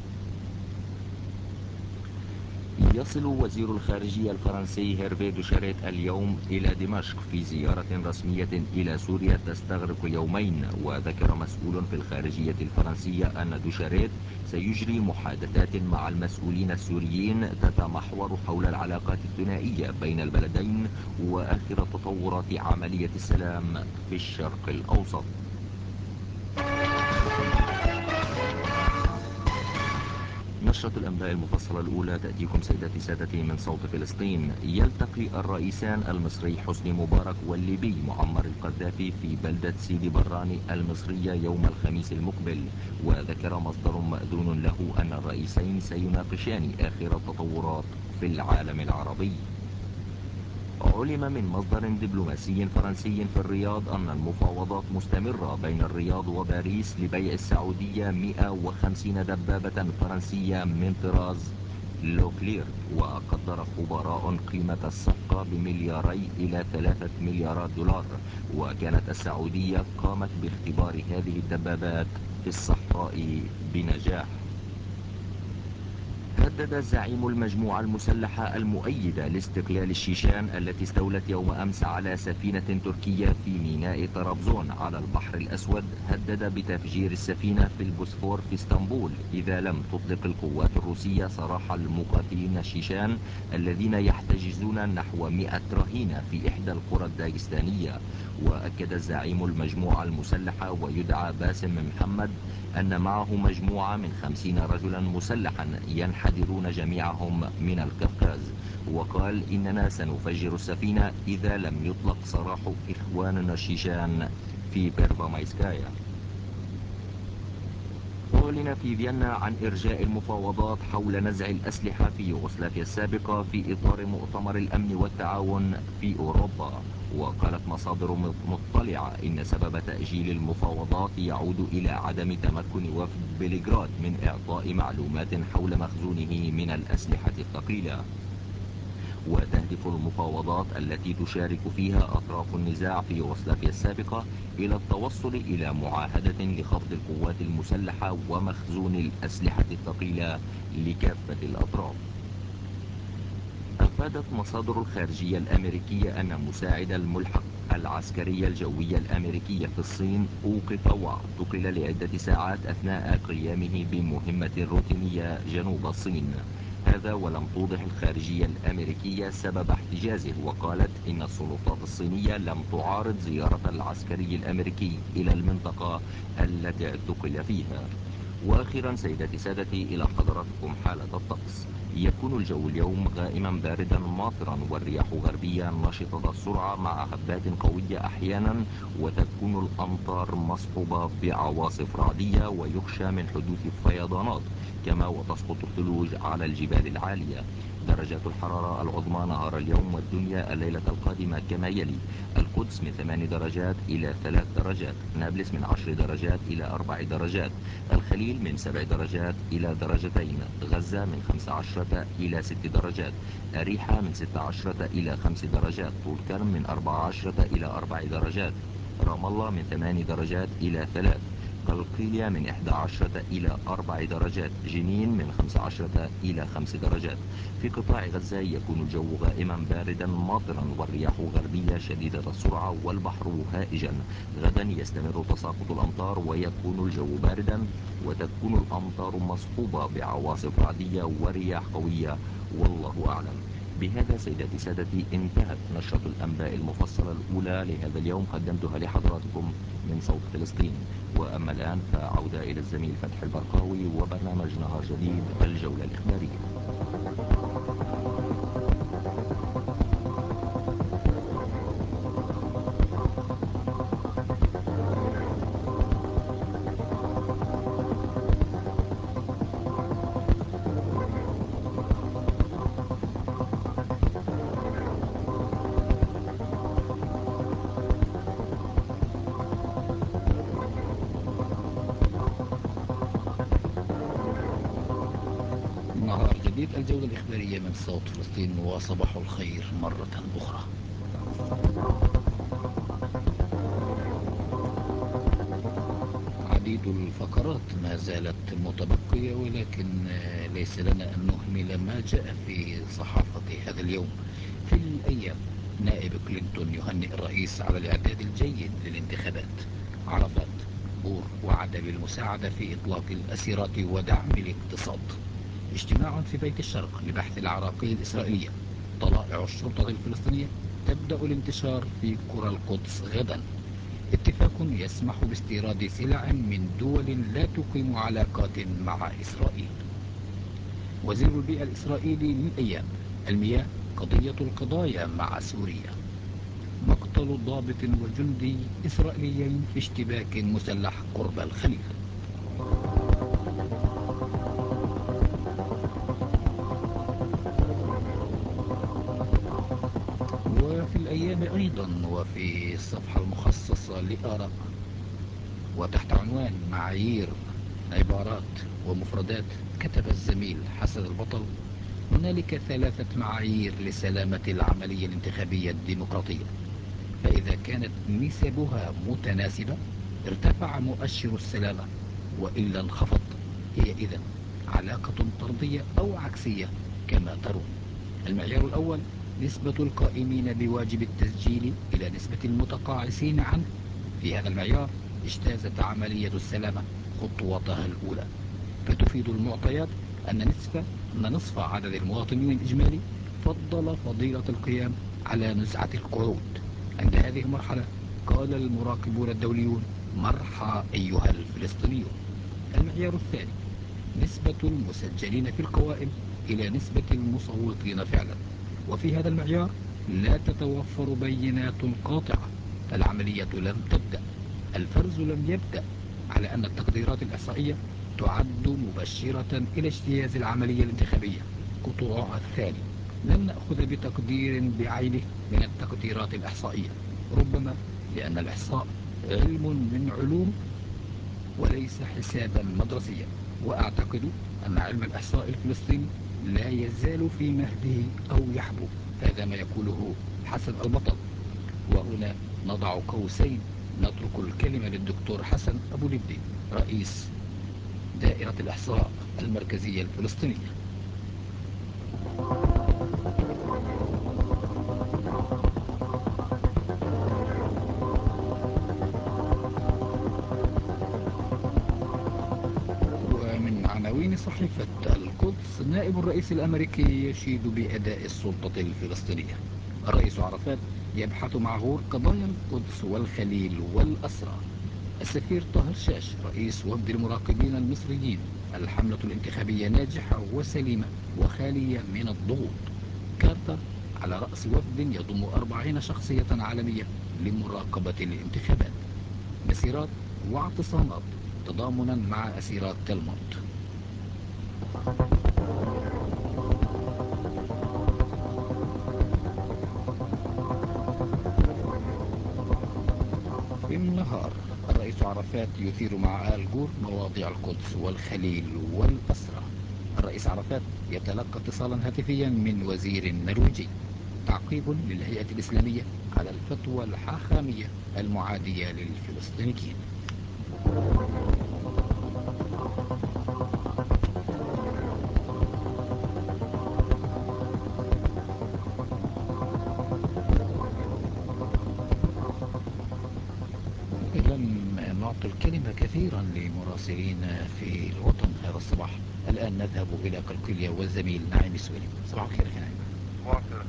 يصل وزير الخارجية الفرنسي هيرفي دوشاريت اليوم إلى دمشق في زيارة رسمية إلى سوريا تستغرق يومين. وذكر مسؤول في الخارجية الفرنسية أن دوشاريت سيجري محادثات مع المسؤولين السوريين تتمحور حول العلاقات الثنائية بين البلدين وآخر تطورات عملية السلام في الشرق الأوسط. نشرة الأنباء المفصلة الأولى تأتيكم سيداتي سادتي من صوت فلسطين. يلتقي الرئيسان المصري حسني مبارك والليبي معمر القذافي في بلدة سيدي براني المصرية يوم الخميس المقبل. وذكر مصدر مأذون له أن الرئيسين سيناقشان آخر التطورات في العالم العربي. علم من مصدر دبلوماسي فرنسي في الرياض أن المفاوضات مستمرة بين الرياض وباريس لبيع السعودية مئة وخمسين دبابة فرنسية من طراز لوكلير. وقدر خبراء قيمة الصفقة بملياري إلى ثلاثة مليارات دولار. وكانت السعودية قامت باختبار هذه الدبابات في الصحراء بنجاح. هدد زعيم المجموعة المسلحة المؤيدة لاستقلال الشيشان التي استولت يوم أمس على سفينة تركية في ميناء طرابزون على البحر الأسود، هدد بتفجير السفينة في البوسفور في اسطنبول إذا لم تطلق القوات الروسية سراح المقاتلين الشيشان الذين يحتجزون نحو مئة رهينة في إحدى القرى الداغستانية. وأكد زعيم المجموعة المسلحة ويدعى باسم محمد أن معه مجموعة من خمسين رجلا مسلحا ينحدرون جميعهم من القفقاز، وقال إننا سنفجر السفينة إذا لم يطلق سراح إخواننا الشيشان في بيرفامايسكايا. أعلن في فيينا عن إرجاء المفاوضات حول نزع الأسلحة في يوغوسلافيا السابقة في إطار مؤتمر الأمن والتعاون في أوروبا. وقالت مصادر مطلعة إن سبب تأجيل المفاوضات يعود إلى عدم تمكن وفد بلغراد من إعطاء معلومات حول مخزونه من الأسلحة الثقيلة. وتهدف المفاوضات التي تشارك فيها أطراف النزاع في يوغوسلافيا السابقة إلى التوصل إلى معاهدة لخفض القوات المسلحة ومخزون الأسلحة الثقيلة لكافة الأطراف. أفادت مصادر الخارجية الأمريكية أن مساعد الملحق العسكرية الجوية الأمريكية في الصين أوقف واعتقل لعدة ساعات أثناء قيامه بمهمة روتينية جنوب الصين. هذا ولم توضح الخارجية الأمريكية سبب احتجازه، وقالت إن السلطات الصينية لم تعارض زيارة العسكري الأمريكي إلى المنطقة التي اعتقل فيها. وآخرا سيداتي سادتي إلى حضراتكم حالة الطقس. يكون الجو اليوم غائما باردا ماطرا والرياح غربية نشطة السرعة مع هبات قوية أحيانا، وتكون الأمطار مصحوبة بعواصف رعدية ويخشى من حدوث فيضانات، كما وتسقط الثلوج على الجبال العالية. درجات الحرارة العظمى نهار اليوم والدنيا الليلة القادمة كما يلي: القدس من ثمان درجات إلى ثلاث درجات، نابلس من عشر درجات إلى أربع درجات، الخليل من سبع درجات إلى درجتين، غزة من خمس عشرة إلى ست درجات، أريحة من ست عشرة إلى خمس درجات، طول كرم من أربع عشرة إلى أربع درجات، رام الله من ثمان درجات إلى ثلاث، قلقيلية من إحدى عشرة إلى أربع درجات، جنين من خمس عشرة إلى خمس درجات. في قطاع غزة يكون الجو غائما باردا ماطرا والرياح غربية شديدة السرعة والبحر هائجا. غدا يستمر تساقط الأمطار ويكون الجو باردا، وتكون الأمطار مصحوبة بعواصف رعدية ورياح قوية، والله أعلم. بهذا سيداتي سادتي انتهت نشرة الأنباء المفصلة الأولى لهذا اليوم، قدمتها لحضراتكم من صوت فلسطين. وأما الآن فعودة إلى الزميل فتح البرقاوي وبرنامج نهار جديد الجولة الإخبارية. نهار جديد الجولة الإخبارية من صوت فلسطين، وصباح الخير مرة أخرى. عديد الفقرات ما زالت متبقية، ولكن ليس لنا أن نهمل ما جاء في صحافة هذا اليوم. في الأيام نائب كلينتون يهنئ الرئيس على الإعداد الجيد للانتخابات. عرفات بور وعد بالمساعدة في إطلاق الأسيرات ودعم الاقتصاد. اجتماع في بيت الشرق لبحث العراقيل الإسرائيلية. طلائع الشرطة الفلسطينية تبدأ الانتشار في قرى القدس غدا. اتفاق يسمح باستيراد سلع من دول لا تقيم علاقات مع إسرائيل. وزير البيئة الإسرائيلي للأيام: المياه قضية القضايا مع سوريا. مقتل ضابط وجندي إسرائيليين في اشتباك مسلح قرب الخليل. وفي الأيام أيضا وفي الصفحة المخصصة لآراء وتحت عنوان معايير عبارات ومفردات، كتب الزميل حسن البطل: هنالك ثلاثة معايير لسلامة العملية الانتخابية الديمقراطية، فإذا كانت نسبها متناسبة ارتفع مؤشر السلامة، وإلا انخفض. هي إذن علاقة طردية أو عكسية كما ترون. المعيار الأول نسبة القائمين بواجب التسجيل إلى نسبة المتقاعسين عنه. في هذا المعيار اجتازت عملية السلامة خطواتها الأولى، فتفيد المعطيات أن نصف أن نصف عدد المواطنين الإجمالي فضل فضيلة القيام على نزعة القعود. عند هذه المرحلة قال المراقبون الدوليون: مرحى أيها الفلسطينيون. المعيار الثاني نسبة المسجلين في القوائم إلى نسبة المصوتين فعلا، وفي هذا المعيار لا تتوفر بينات قاطعة. العملية لم تبدأ، الفرز لم يبدأ، على أن التقديرات الإحصائية تعد مبشرة إلى اجتياز العملية الانتخابية. قطوعها الثاني لن نأخذ بتقدير بعينه من التقديرات الإحصائية، ربما لأن الإحصاء علم من علوم وليس حسابا مدرسيا، وأعتقد أن علم الإحصاء الفلسطيني لا يزال في مهده أو يحبو. هذا ما يقوله حسن البطل. وهنا نضع قوسين، نترك الكلمة للدكتور حسن أبو لبدي رئيس دائرة الإحصاء المركزية الفلسطينية. ومن عناوين صحيفة القدس: نائب الرئيس الأمريكي يشيد بأداء السلطة الفلسطينية. الرئيس عرفات يبحث مع غور قضايا القدس والخليل والأسرى. السفير طاهر شاش رئيس وفد المراقبين المصريين: الحملة الانتخابية ناجحة وسليمة وخالية من الضغوط. كارتر على رأس وفد يضم أربعين شخصية عالمية لمراقبة الانتخابات. مسيرات واعتصامات تضامنا مع أسيرات تلمونت. في النهار الرئيس عرفات يثير مع آل جور مواضيع القدس والخليل والأسرى. الرئيس عرفات يتلقى اتصالا هاتفيا من وزير نرويجي: تعقيب للهيئة الإسلامية على الفتوى الحاخامية المعادية للفلسطينيين. نعطي الكلمة كثيرا لمراسلين في الوطن هذا الصباح. الآن نذهب إلى قلقلية والزميل نعيم السويلي. صباح الخير أخي نعيم. صباح الخير.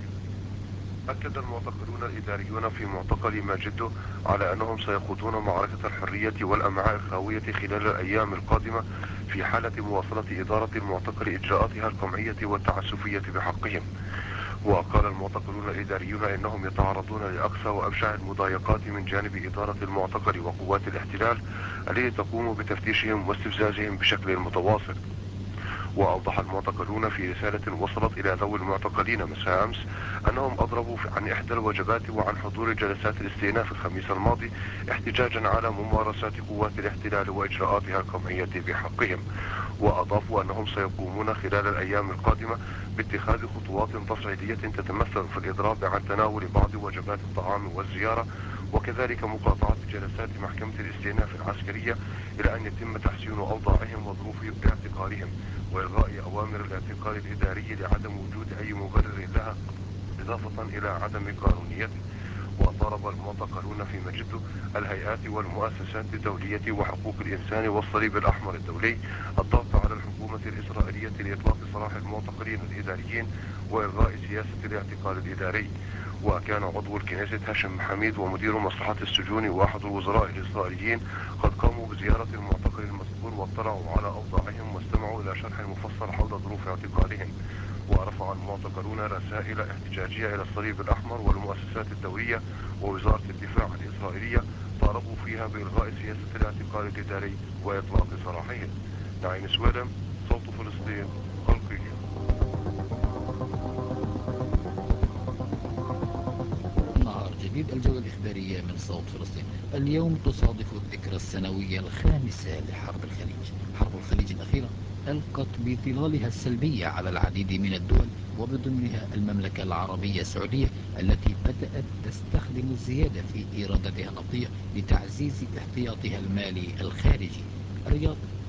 أكد المعتقلون الإداريون في معتقل ماجدو على أنهم سيخوضون معركة الحرية والأمعاء الخاوية خلال الأيام القادمة في حالة مواصلة إدارة المعتقل إجراءاتها القمعية والتعسفية بحقهم. وقال المعتقلون الإداريون إنهم يتعرضون لأقصى وأبشع المضايقات من جانب إدارة المعتقل وقوات الاحتلال التي تقوم بتفتيشهم واستفزازهم بشكل متواصل. وأوضح المعتقلون في رسالة وصلت إلى ذوي المعتقلين مساء أمس أنهم أضربوا عن إحدى الوجبات وعن حضور جلسات الاستئناف الخميس الماضي احتجاجا على ممارسات قوات الاحتلال وإجراءاتها القمعية بحقهم. وأضافوا أنهم سيقومون خلال الأيام القادمة باتخاذ خطوات تصعيدية تتمثل في الإضراب عن تناول بعض وجبات الطعام والزيارة، وكذلك مقاطعة جلسات محكمة الاستئناف العسكرية إلى أن يتم تحسين أوضاعهم وظروف اعتقالهم، وإلغاء أوامر الاعتقال الإداري لعدم وجود أي مبرر لها إضافة إلى عدم قانونيته. وطالب المعتقلون في مجده الهيئات والمؤسسات الدولية وحقوق الإنسان والصليب الأحمر الدولي الضغط على الحكومة الإسرائيلية لإطلاق سراح المعتقلين الإداريين وإلغاء سياسة الاعتقال الإداري. وكان عضو الكنيسة هاشم حميد ومدير مصلحة السجون وأحد الوزراء الإسرائيليين قد قاموا بزيارة المعتقل المذكور واطلعوا على أوضاعهم واستمعوا إلى شرح مفصل حول ظروف اعتقالهم. ورفع المعتقلون رسائل احتجاجية إلى الصليب الأحمر والمؤسسات الدولية ووزارة الدفاع الإسرائيلية طالبوا فيها بإلغاء سياسة الاعتقال الإداري وإطلاق سراحهم. نعيم سويلم، صوت فلسطين، قلقلية. نهار جديد، الجولة الإخبارية من صوت فلسطين. اليوم تصادف الذكرى السنوية الخامسة لحرب الخليج. حرب الخليج الأخيرة ألقت بظلالها السلبية على العديد من الدول وبضمنها المملكة العربية السعودية التي بدأت تستخدم الزيادة في إيراداتها النفطية لتعزيز احتياطها المالي الخارجي. الرياض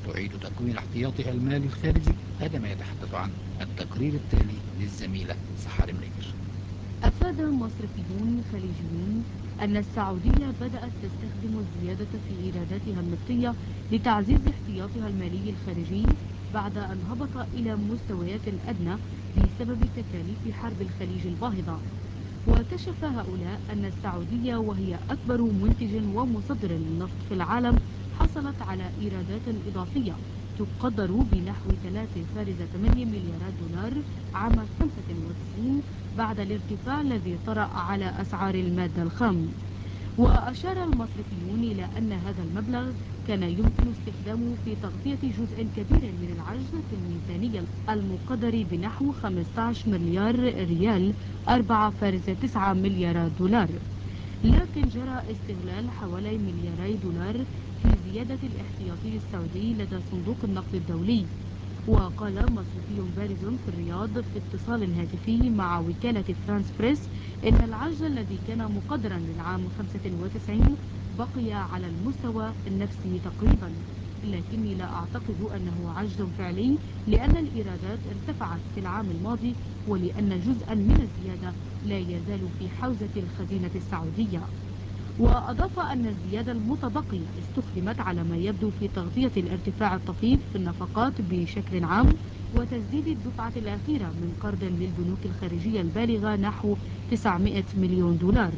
تعيد تكوين احتياطها المالي الخارجي. هذا ما يتحدث عنه التقرير التالي للزميلة سحر منير. أفاد مصرفيون خليجيون أن السعودية بدأت تستخدم الزيادة في إيراداتها النفطية لتعزيز احتياطها المالي الخارجي بعد أن هبط إلى مستويات أدنى بسبب تكاليف حرب الخليج الباهظة. وكشف هؤلاء أن السعودية وهي أكبر منتج ومصدر للنفط في العالم حصلت على إيرادات إضافية تقدر بنحو ثلاثة فاصلة ثمانية مليارات دولار عام خمسة وتسعين بعد الارتفاع الذي طرأ على أسعار المادة الخام. وأشار المصرفيون إلى أن هذا المبلغ كان يمكن استخدامه في تغطية جزء كبير من العجز في الميزانية المقدر بنحو خمسة عشر مليار ريال أربعة فاصلة تسعة مليارات دولار، لكن جرى استغلال حوالي ملياري دولار في زيادة الاحتياطي السعودي لدى صندوق النقد الدولي. وقال مصرفي بارز في الرياض في اتصال هاتفي مع وكالة فرانس بريس إن العجز الذي كان مقدرا للعام خمسة وتسعين بقي على المستوى النفسي تقريبا، لكني لا أعتقد أنه عجز فعلي لأن الإيرادات ارتفعت في العام الماضي ولأن جزءا من الزيادة لا يزال في حوزة الخزينة السعودية. وأضاف أن الزيادة المتبقية استخدمت على ما يبدو في تغطية الارتفاع الطفيف في النفقات بشكل عام وتسديد الدفعة الأخيرة من قرض للبنوك الخارجية البالغة نحو تسعمائة مليون دولار.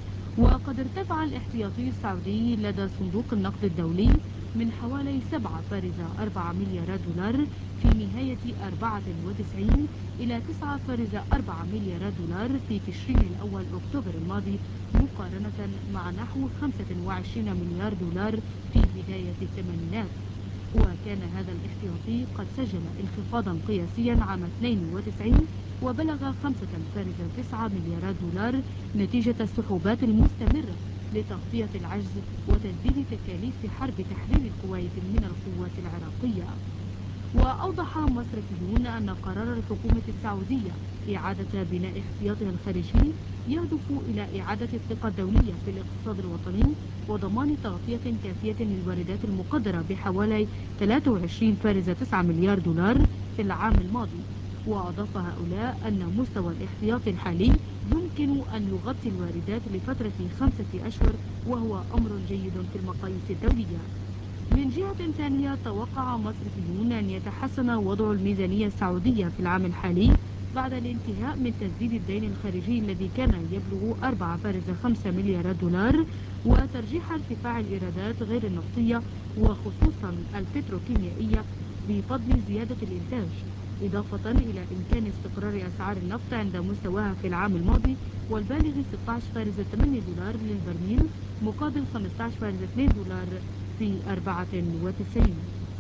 وقد ارتفع الاحتياطي السعودي لدى صندوق النقد الدولي من حوالي سبعة فاصلة أربعة مليارات دولار في نهاية أربعة وتسعين إلى تسعة فاصلة أربعة مليارات دولار في تشرين الأول أكتوبر الماضي مقارنة مع نحو خمسة وعشرين مليار دولار في بداية الثمانينات. وكان هذا الاحتياطي قد سجل انخفاضا قياسيا عام اثنين وتسعين وبلغ خمسة فاصلة تسعة مليارات دولار نتيجة السحوبات المستمرة لتغطية العجز وتسديد تكاليف حرب تحرير الكويت من القوات العراقية. وأوضح مصرفيون أن قرار الحكومة السعودية إعادة بناء احتياطها الخارجي يهدف إلى إعادة الثقة الدولية في الاقتصاد الوطني وضمان تغطية كافية للواردات المقدرة بحوالي ثلاثة وعشرين فاصلة تسعة مليار دولار في العام الماضي. وأضاف هؤلاء أن مستوى الاحتياط الحالي يمكن أن يغطي الواردات لفترة خمسة أشهر وهو أمر جيد في المقاييس الدولية. من جهة ثانية توقع مصرفيون أن يتحسن وضع الميزانية السعودية في العام الحالي بعد الانتهاء من تسديد الدين الخارجي الذي كان يبلغ أربعة فاصلة خمسة مليارات دولار وترجيح ارتفاع الإيرادات غير النفطية وخصوصا البتروكيميائية بفضل زيادة الإنتاج، إضافة إلى إمكان استقرار أسعار النفط عند مستواها في العام الماضي والبالغ ستة عشر فاصلة ثمانية دولار للبرميل مقابل خمسة عشر فاصلة اثنين دولار في أربعة وتسعين.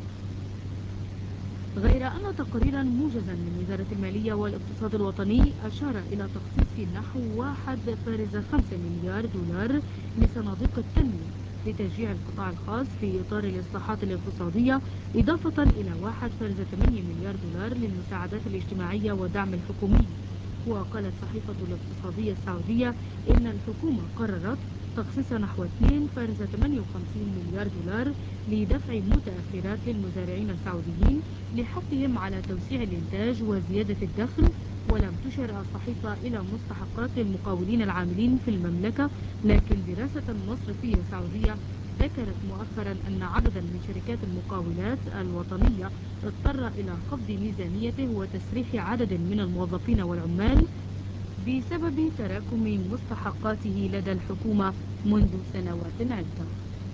غير أن تقريرا موجزا من وزارة المالية والاقتصاد الوطني أشار إلى تخصيص نحو واحد فاصلة خمسة مليار دولار لصناديق التنمية لتشجيع القطاع الخاص في إطار الإصلاحات الاقتصادية، إضافة إلى واحد فاصلة ثمانية مليار دولار للمساعدات الاجتماعية والدعم الحكومي. وقالت صحيفة الاقتصادية السعودية إن الحكومة قررت تخصيص نحو اثنين فاصلة ثمانية وخمسين مليار دولار لدفع متأخرات للمزارعين السعوديين لحثهم على توسيع الإنتاج وزيادة الدخل. ولم تشر الصحيفة إلى مستحقات للمقاولين العاملين في المملكة، لكن دراسة مصرفية سعودية ذكرت مؤخرا أن عددا من شركات المقاولات الوطنية اضطر إلى خفض ميزانيته وتسريح عدد من الموظفين والعمال بسبب تراكم مستحقاته لدى الحكومة منذ سنوات عدة.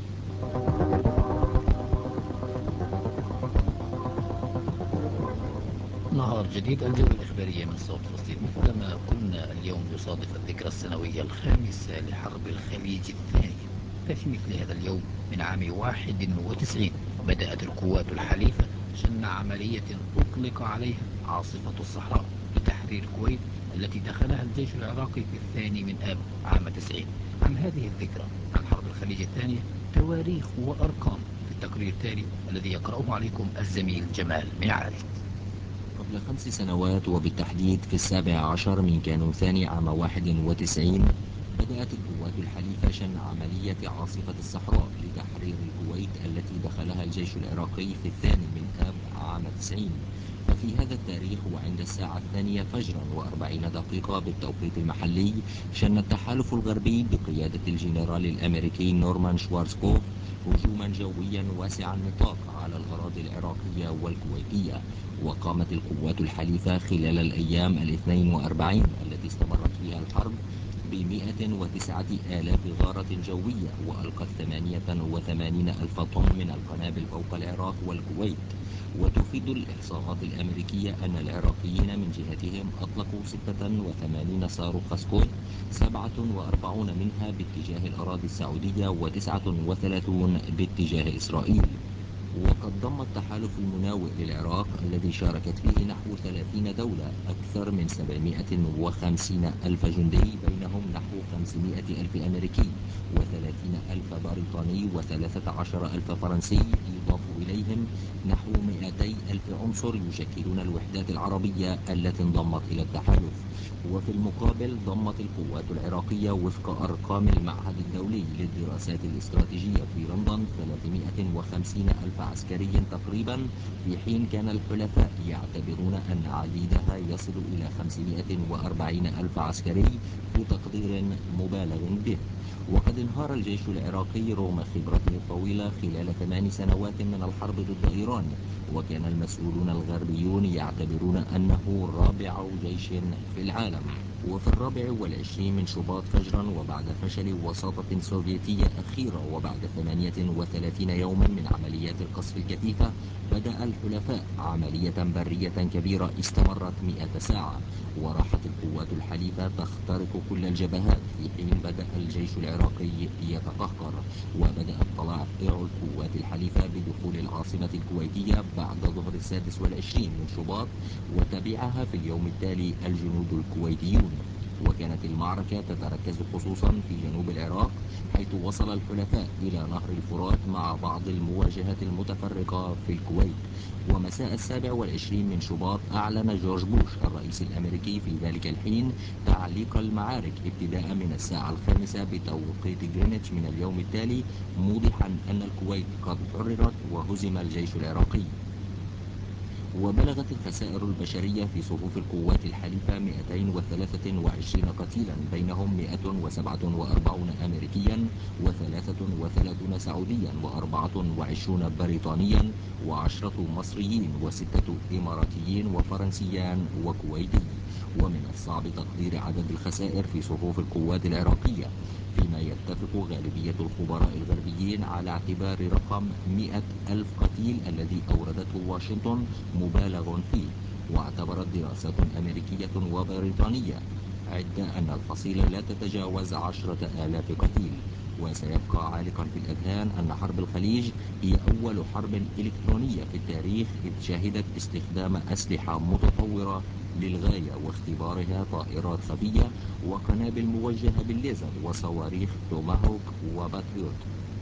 نهار جديد، الجولة الإخبارية من صوت فلسطين. مثلما قلنا اليوم يصادف الذكرى السنوية الخامسة لحرب الخليج الثاني، ففي مثل هذا اليوم من عام واحد وتسعين بدأت القوات الحليفة شن عملية أطلق عليها عاصفة الصحراء لتحرير الكويت التي دخلها الجيش العراقي في الثاني من آب عام تسعين. عن هذه الذكرى عن حرب الخليج الثانية تواريخ وأرقام في التقرير التالي الذي يقرأه عليكم الزميل جمال منعاد. قبل خمس سنوات وبالتحديد في السابع عشر من كانون ثاني عام واحد وتسعين بدأت القوات الحليفة شن عملية عاصفة الصحراء لتحرير الكويت التي دخلها الجيش العراقي في الثاني من آب عام تسعين. ففي هذا التاريخ وعند الساعة الثانية فجرا وأربعين دقيقة بالتوقيت المحلي شن التحالف الغربي بقيادة الجنرال الأمريكي نورمان شوارزكوف هجوما جويا واسع النطاق على الأراضي العراقية والكويتية. وقامت القوات الحليفة خلال الأيام الاثنين وأربعين التي استمرت فيها الحرب بمئة وتسعة آلاف غارة جوية، وألقت ثمانية وثمانين ألف طن من القنابل فوق العراق والكويت. وتفيد الإحصاءات الأمريكية أن العراقيين من جهتهم أطلقوا ستة وثمانين صاروخ سكود، سبعة وأربعين منها باتجاه الأراضي السعودية وتسعة وثلاثين باتجاه إسرائيل. وقد ضم التحالف المناوئ للعراق الذي شاركت فيه نحو ثلاثين دولة أكثر من سبعمائة وخمسين ألف جندي، بينهم نحو خمسمائة ألف أمريكي وثلاثين ألف بريطاني وثلاثة عشر ألف فرنسي، يضاف إليهم نحو مئتي ألف عنصر يشكلون الوحدات العربية التي انضمت إلى التحالف. وفي المقابل ضمت القوات العراقية وفق أرقام المعهد الدولي للدراسات الاستراتيجية في لندن ثلاثمائة وخمسين ألف عسكري تقريبا، في حين كان الحلفاء يعتبرون أن عديدها يصل إلى خمسمائة وأربعين ألف عسكري في تقدير مبالغ به. وقد انهار الجيش العراقي رغم خبرته الطويلة خلال ثمان سنوات من الحرب ضد إيران، وكان المسؤولون الغربيون يعتبرون أنه رابع جيش في العالم. وفي الرابع والعشرين من شباط فجرا وبعد فشل وساطة سوفيتية أخيرة وبعد ثمانية وثلاثين يوما من عمليات القصف الكثيفة، بدأ الحلفاء عملية برية كبيرة استمرت مئة ساعة، وراحت القوات الحليفة تخترق كل الجبهات، في حين بدأ الجيش العراقي يتقهقر. وبدأت طلائع القوات الحليفة بدخول العاصمة الكويتية بعد ظهر السادس والعشرين من شباط، وتبعها في اليوم التالي الجنود الكويتيون. وكانت المعركة تتركز خصوصا في جنوب العراق، حيث وصل الحلفاء إلى نهر الفرات مع بعض المواجهات المتفرقة في الكويت. ومساء السابع والعشرين من شباط أعلن جورج بوش الرئيس الأمريكي في ذلك الحين تعليق المعارك ابتداء من الساعة الخامسة بتوقيت جرينتش من اليوم التالي، موضحا أن الكويت قد حررت وهزم الجيش العراقي. وبلغت الخسائر البشرية في صفوف القوات الحليفة مئتين وثلاثة وعشرين قتيلا، بينهم مئة وسبعة وأربعين أمريكيا وثلاثة وثلاثون سعوديا وأربعة وعشرون بريطانيا وعشرة مصريين وستة إماراتيين وفرنسيان وكويتي. ومن الصعب تقدير عدد الخسائر في صفوف القوات العراقية، فيما يتفق غالبية الخبراء الغربيين على اعتبار رقم مئة ألف قتيل الذي أوردته واشنطن مبالغ فيه. واعتبرت دراسات أمريكية وبريطانية عدة أن الحصيلة لا تتجاوز عشرة آلاف قتيل. وسيبقى عالقا في الأذهان أن حرب الخليج هي أول حرب إلكترونية في التاريخ، إذ شهدت استخدام أسلحة متطورة للغاية واختبارها طائرات خفية وقنابل موجهة بالليزر وصواريخ توماهوك وباتريوت.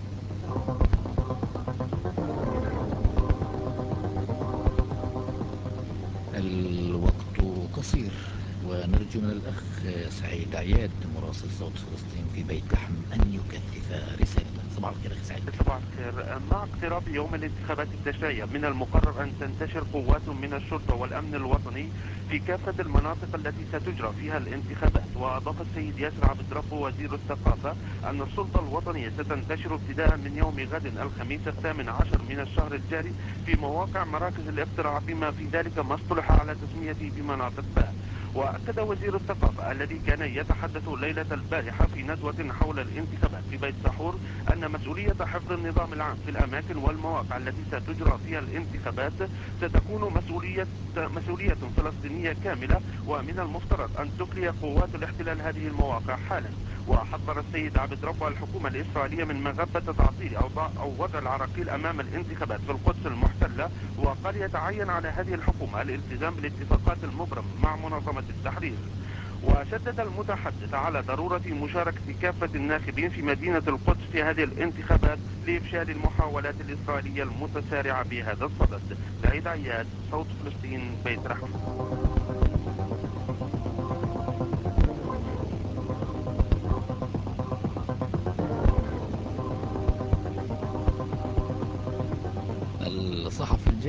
الوقت قصير، ونرجو من الأخ سعيد عياد مراسل صوت فلسطين في بيت لحم أن يكثف رسالته. صباح الخير أخي سعيد. صباح الخير. مع اقتراب يوم الانتخابات التشريعية من المقرر أن تنتشر قوات من الشرطة والأمن الوطني في كافة المناطق التي ستجرى فيها الانتخابات. وأضاف السيد ياسر عبد ربه وزير الثقافة أن السلطة الوطنية ستنتشر ابتداء من يوم غد الخميس الثامن عشر من الشهر الجاري في مواقع مراكز الاقتراع، بما في ذلك ما اصطلح على تسميته بمناطق باء. وأكد وزير الثقافة الذي كان يتحدث ليلة البارحة في ندوة حول الانتخابات في بيت سحور أن مسؤولية حفظ النظام العام في الأماكن والمواقع التي ستجرى فيها الانتخابات ستكون مسؤولية مسؤولية فلسطينية كاملة، ومن المفترض أن تخلي قوات الاحتلال هذه المواقع حالا. وحذر السيد عبد ربه الحكومة الإسرائيلية من مغبة تعطيل أو أو وضع العراقيل أمام الانتخابات في القدس المحتلة، وقال يتعين على هذه الحكومة الالتزام بالاتفاقات المبرمة مع منظمة التحرير. وشدد المتحدث على ضرورة مشاركة كافة الناخبين في مدينة القدس في هذه الانتخابات لإفشال المحاولات الإسرائيلية المتسارعة بهذا الصدد. سعيد عياد، صوت فلسطين، بيت لحم.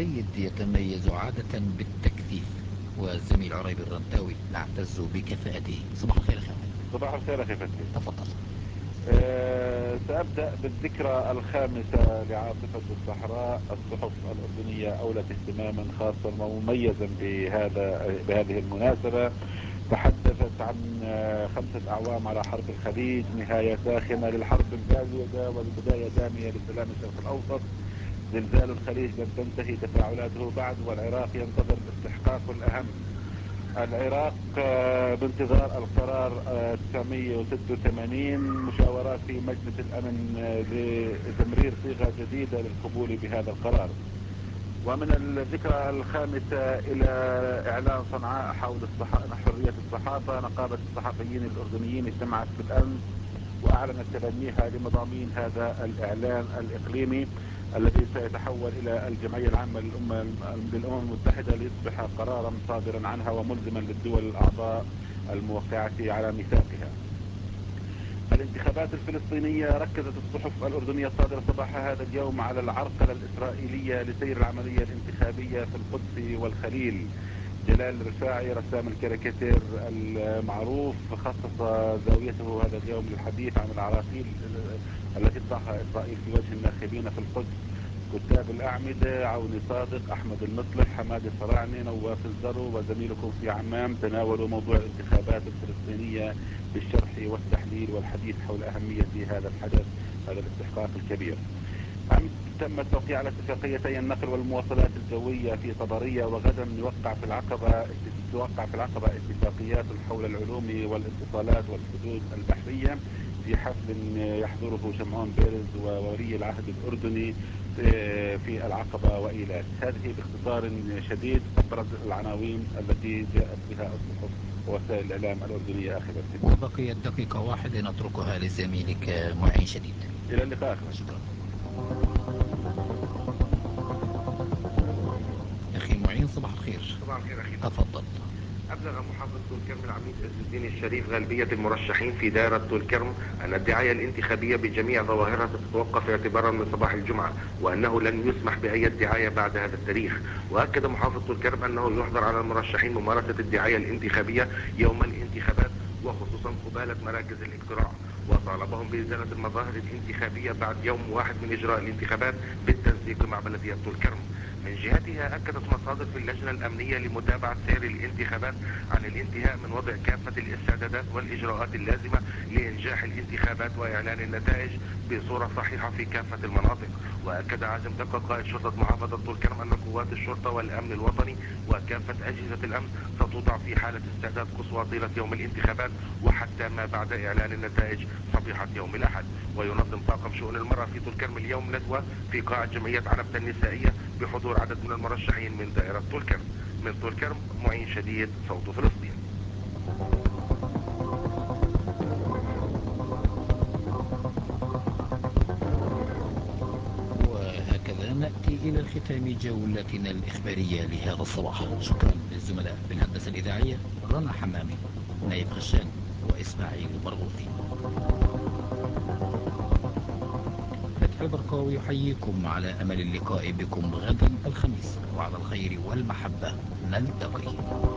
السيد يتميز عادة بالتكثيف، والزميل عريب الرنتاوي نعتز بكفاءته. صباح الخير أخي. صباح الخير أخي فتحي. تفضل. أه سأبدأ بالذكرى الخامسة لعاصفة الصحراء. الصحف الأردنية أولت اهتماما خاصا ومميزا بهذا بهذه المناسبة. تحدثت عن خمسة أعوام على حرب الخليج، نهاية ساخنة للحرب الباردة والبداية دامية لسلام الشرق الأوسط. زلزال الخليج لم تنتهي تفاعلاته بعد، والعراق ينتظر الاستحقاق الأهم. العراق بانتظار القرار تسعمئة وستة وثمانين، مشاورات في مجلس الأمن لتمرير صيغة جديدة للقبول بهذا القرار. ومن الذكرى الخامسة إلى إعلان صنعاء حول حرية الصحافة، نقابة الصحفيين الأردنيين اجتمعت بالأمس وأعلنت تبنيها لمضامين هذا الإعلان الإقليمي الذي سيتحول إلى الجمعية العامة للأمم المتحدة ليصبح قرارا صادرا عنها وملزما للدول الأعضاء الموقعة على ميثاقها. الانتخابات الفلسطينية، ركزت الصحف الأردنية الصادرة صباح هذا اليوم على العرقلة الإسرائيلية لسير العملية الانتخابية في القدس والخليل. جلال الرفاعي رسام الكاريكاتير المعروف خصص زاويته هذا اليوم للحديث عن العراقيل التي تضعها إسرائيل في وجه الناخبين في القدس. كتاب الأعمدة عوني صادق، أحمد المصلح، حماد الفراعنة، نواف الزرو وزميلكم في عمان تناولوا موضوع الانتخابات الفلسطينية بالشرح والتحليل والحديث حول أهمية هذا الحدث، هذا الاستحقاق الكبير. أمس تم التوقيع على اتفاقيتي النقل والمواصلات الجوية في طبرية، وغدا يوقع في العقبة توقع في العقبة اتفاقيات حول العلوم والاتصالات والحدود البحرية في حفل يحضره شمعون بيرز وولي العهد الأردني في العقبة وإيلات. هذه باختصار شديد أبرز العناوين التي جاءت بها الصحف ووسائل الإعلام الأردنية آخر. وبقيت دقيقة واحدة نتركها لزميلك معين شديد. إلى اللقاء. شكرا. أخي معين صباح الخير. صباح الخير أخي. تفضل. أبلغ محافظ طول كرم العميد عز الدين الشريف غالبية المرشحين في دائرة طول كرم أن الدعاية الانتخابية بجميع ظواهرها ستتوقف اعتبارا من صباح الجمعة، وأنه لن يسمح بأي دعاية بعد هذا التاريخ. وأكد محافظ طول كرم أنه يحظر على المرشحين ممارسة الدعاية الانتخابية يوم الانتخابات وخصوصا قبالة مراكز الاقتراع، وطالبهم بإزالة المظاهر الانتخابية بعد يوم واحد من إجراء الانتخابات بالتنسيق مع بلدية طول كرم. من جهتها أكدت مصادر في اللجنة الأمنية لمتابعة سير الانتخابات عن الانتهاء من وضع كافة الاستعدادات والإجراءات اللازمة لإنجاح الانتخابات وإعلان النتائج بصورة صحيحة في كافة المناطق. وأكد عاجم دقة قائد شرطة محافظة طول كرم أن قوات الشرطة والأمن الوطني وكافة أجهزة الأمن ستوضع في حالة استعداد قصوى طيلة يوم الانتخابات وحتى ما بعد إعلان النتائج صبيحة يوم الأحد. وينظم طاقم شؤون المرأة في طول كرم اليوم ندوة في قاعة جمعية عنبة النسائية بحضور عدد من المرشحين من دائرة طول كرم. من طول كرم معين شديد، صوت فلسطين. وهكذا نأتي إلى الختام جولتنا الإخبارية لهذا الصباح. شكرا للزملاء في الهندسة الإذاعية رنا حمامي، نايف غشان، وإسماعيل برغوثي. فتح البرقاوي يحييكم على أمل اللقاء بكم غدا الخميس، وعلى الخير والمحبة نلتقي.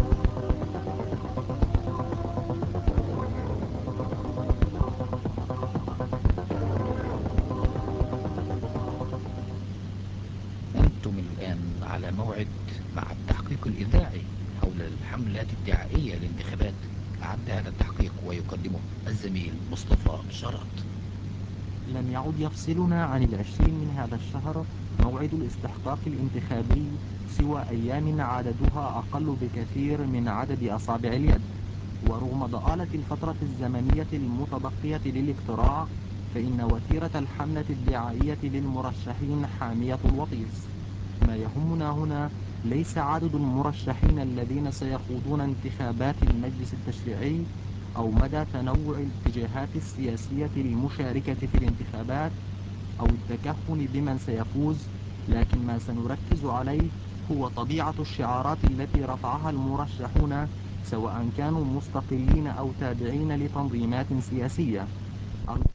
أنتم الآن على موعد مع التحقيق الإذاعي حول الحملات الدعائية للانتخابات. أعد هذا التحقيق ويقدمه الزميل مصطفى شرط. لم يعد يفصلنا عن العشرين من هذا الشهر موعد الاستحقاق الانتخابي سوى أيام عددها أقل بكثير من عدد أصابع اليد. ورغم ضآلة الفترة الزمنية المتبقية للاقتراع، فإن وتيرة الحملة الدعائية للمرشحين حامية الوطيس. ما يهمنا هنا ليس عدد المرشحين الذين سيخوضون انتخابات المجلس التشريعي أو مدى تنوع الاتجاهات السياسية المشاركة في الانتخابات أو التكهن بمن سيفوز، لكن ما سنركز عليه هو طبيعة الشعارات التي رفعها المرشحون سواء كانوا مستقلين أو تابعين لتنظيمات سياسية.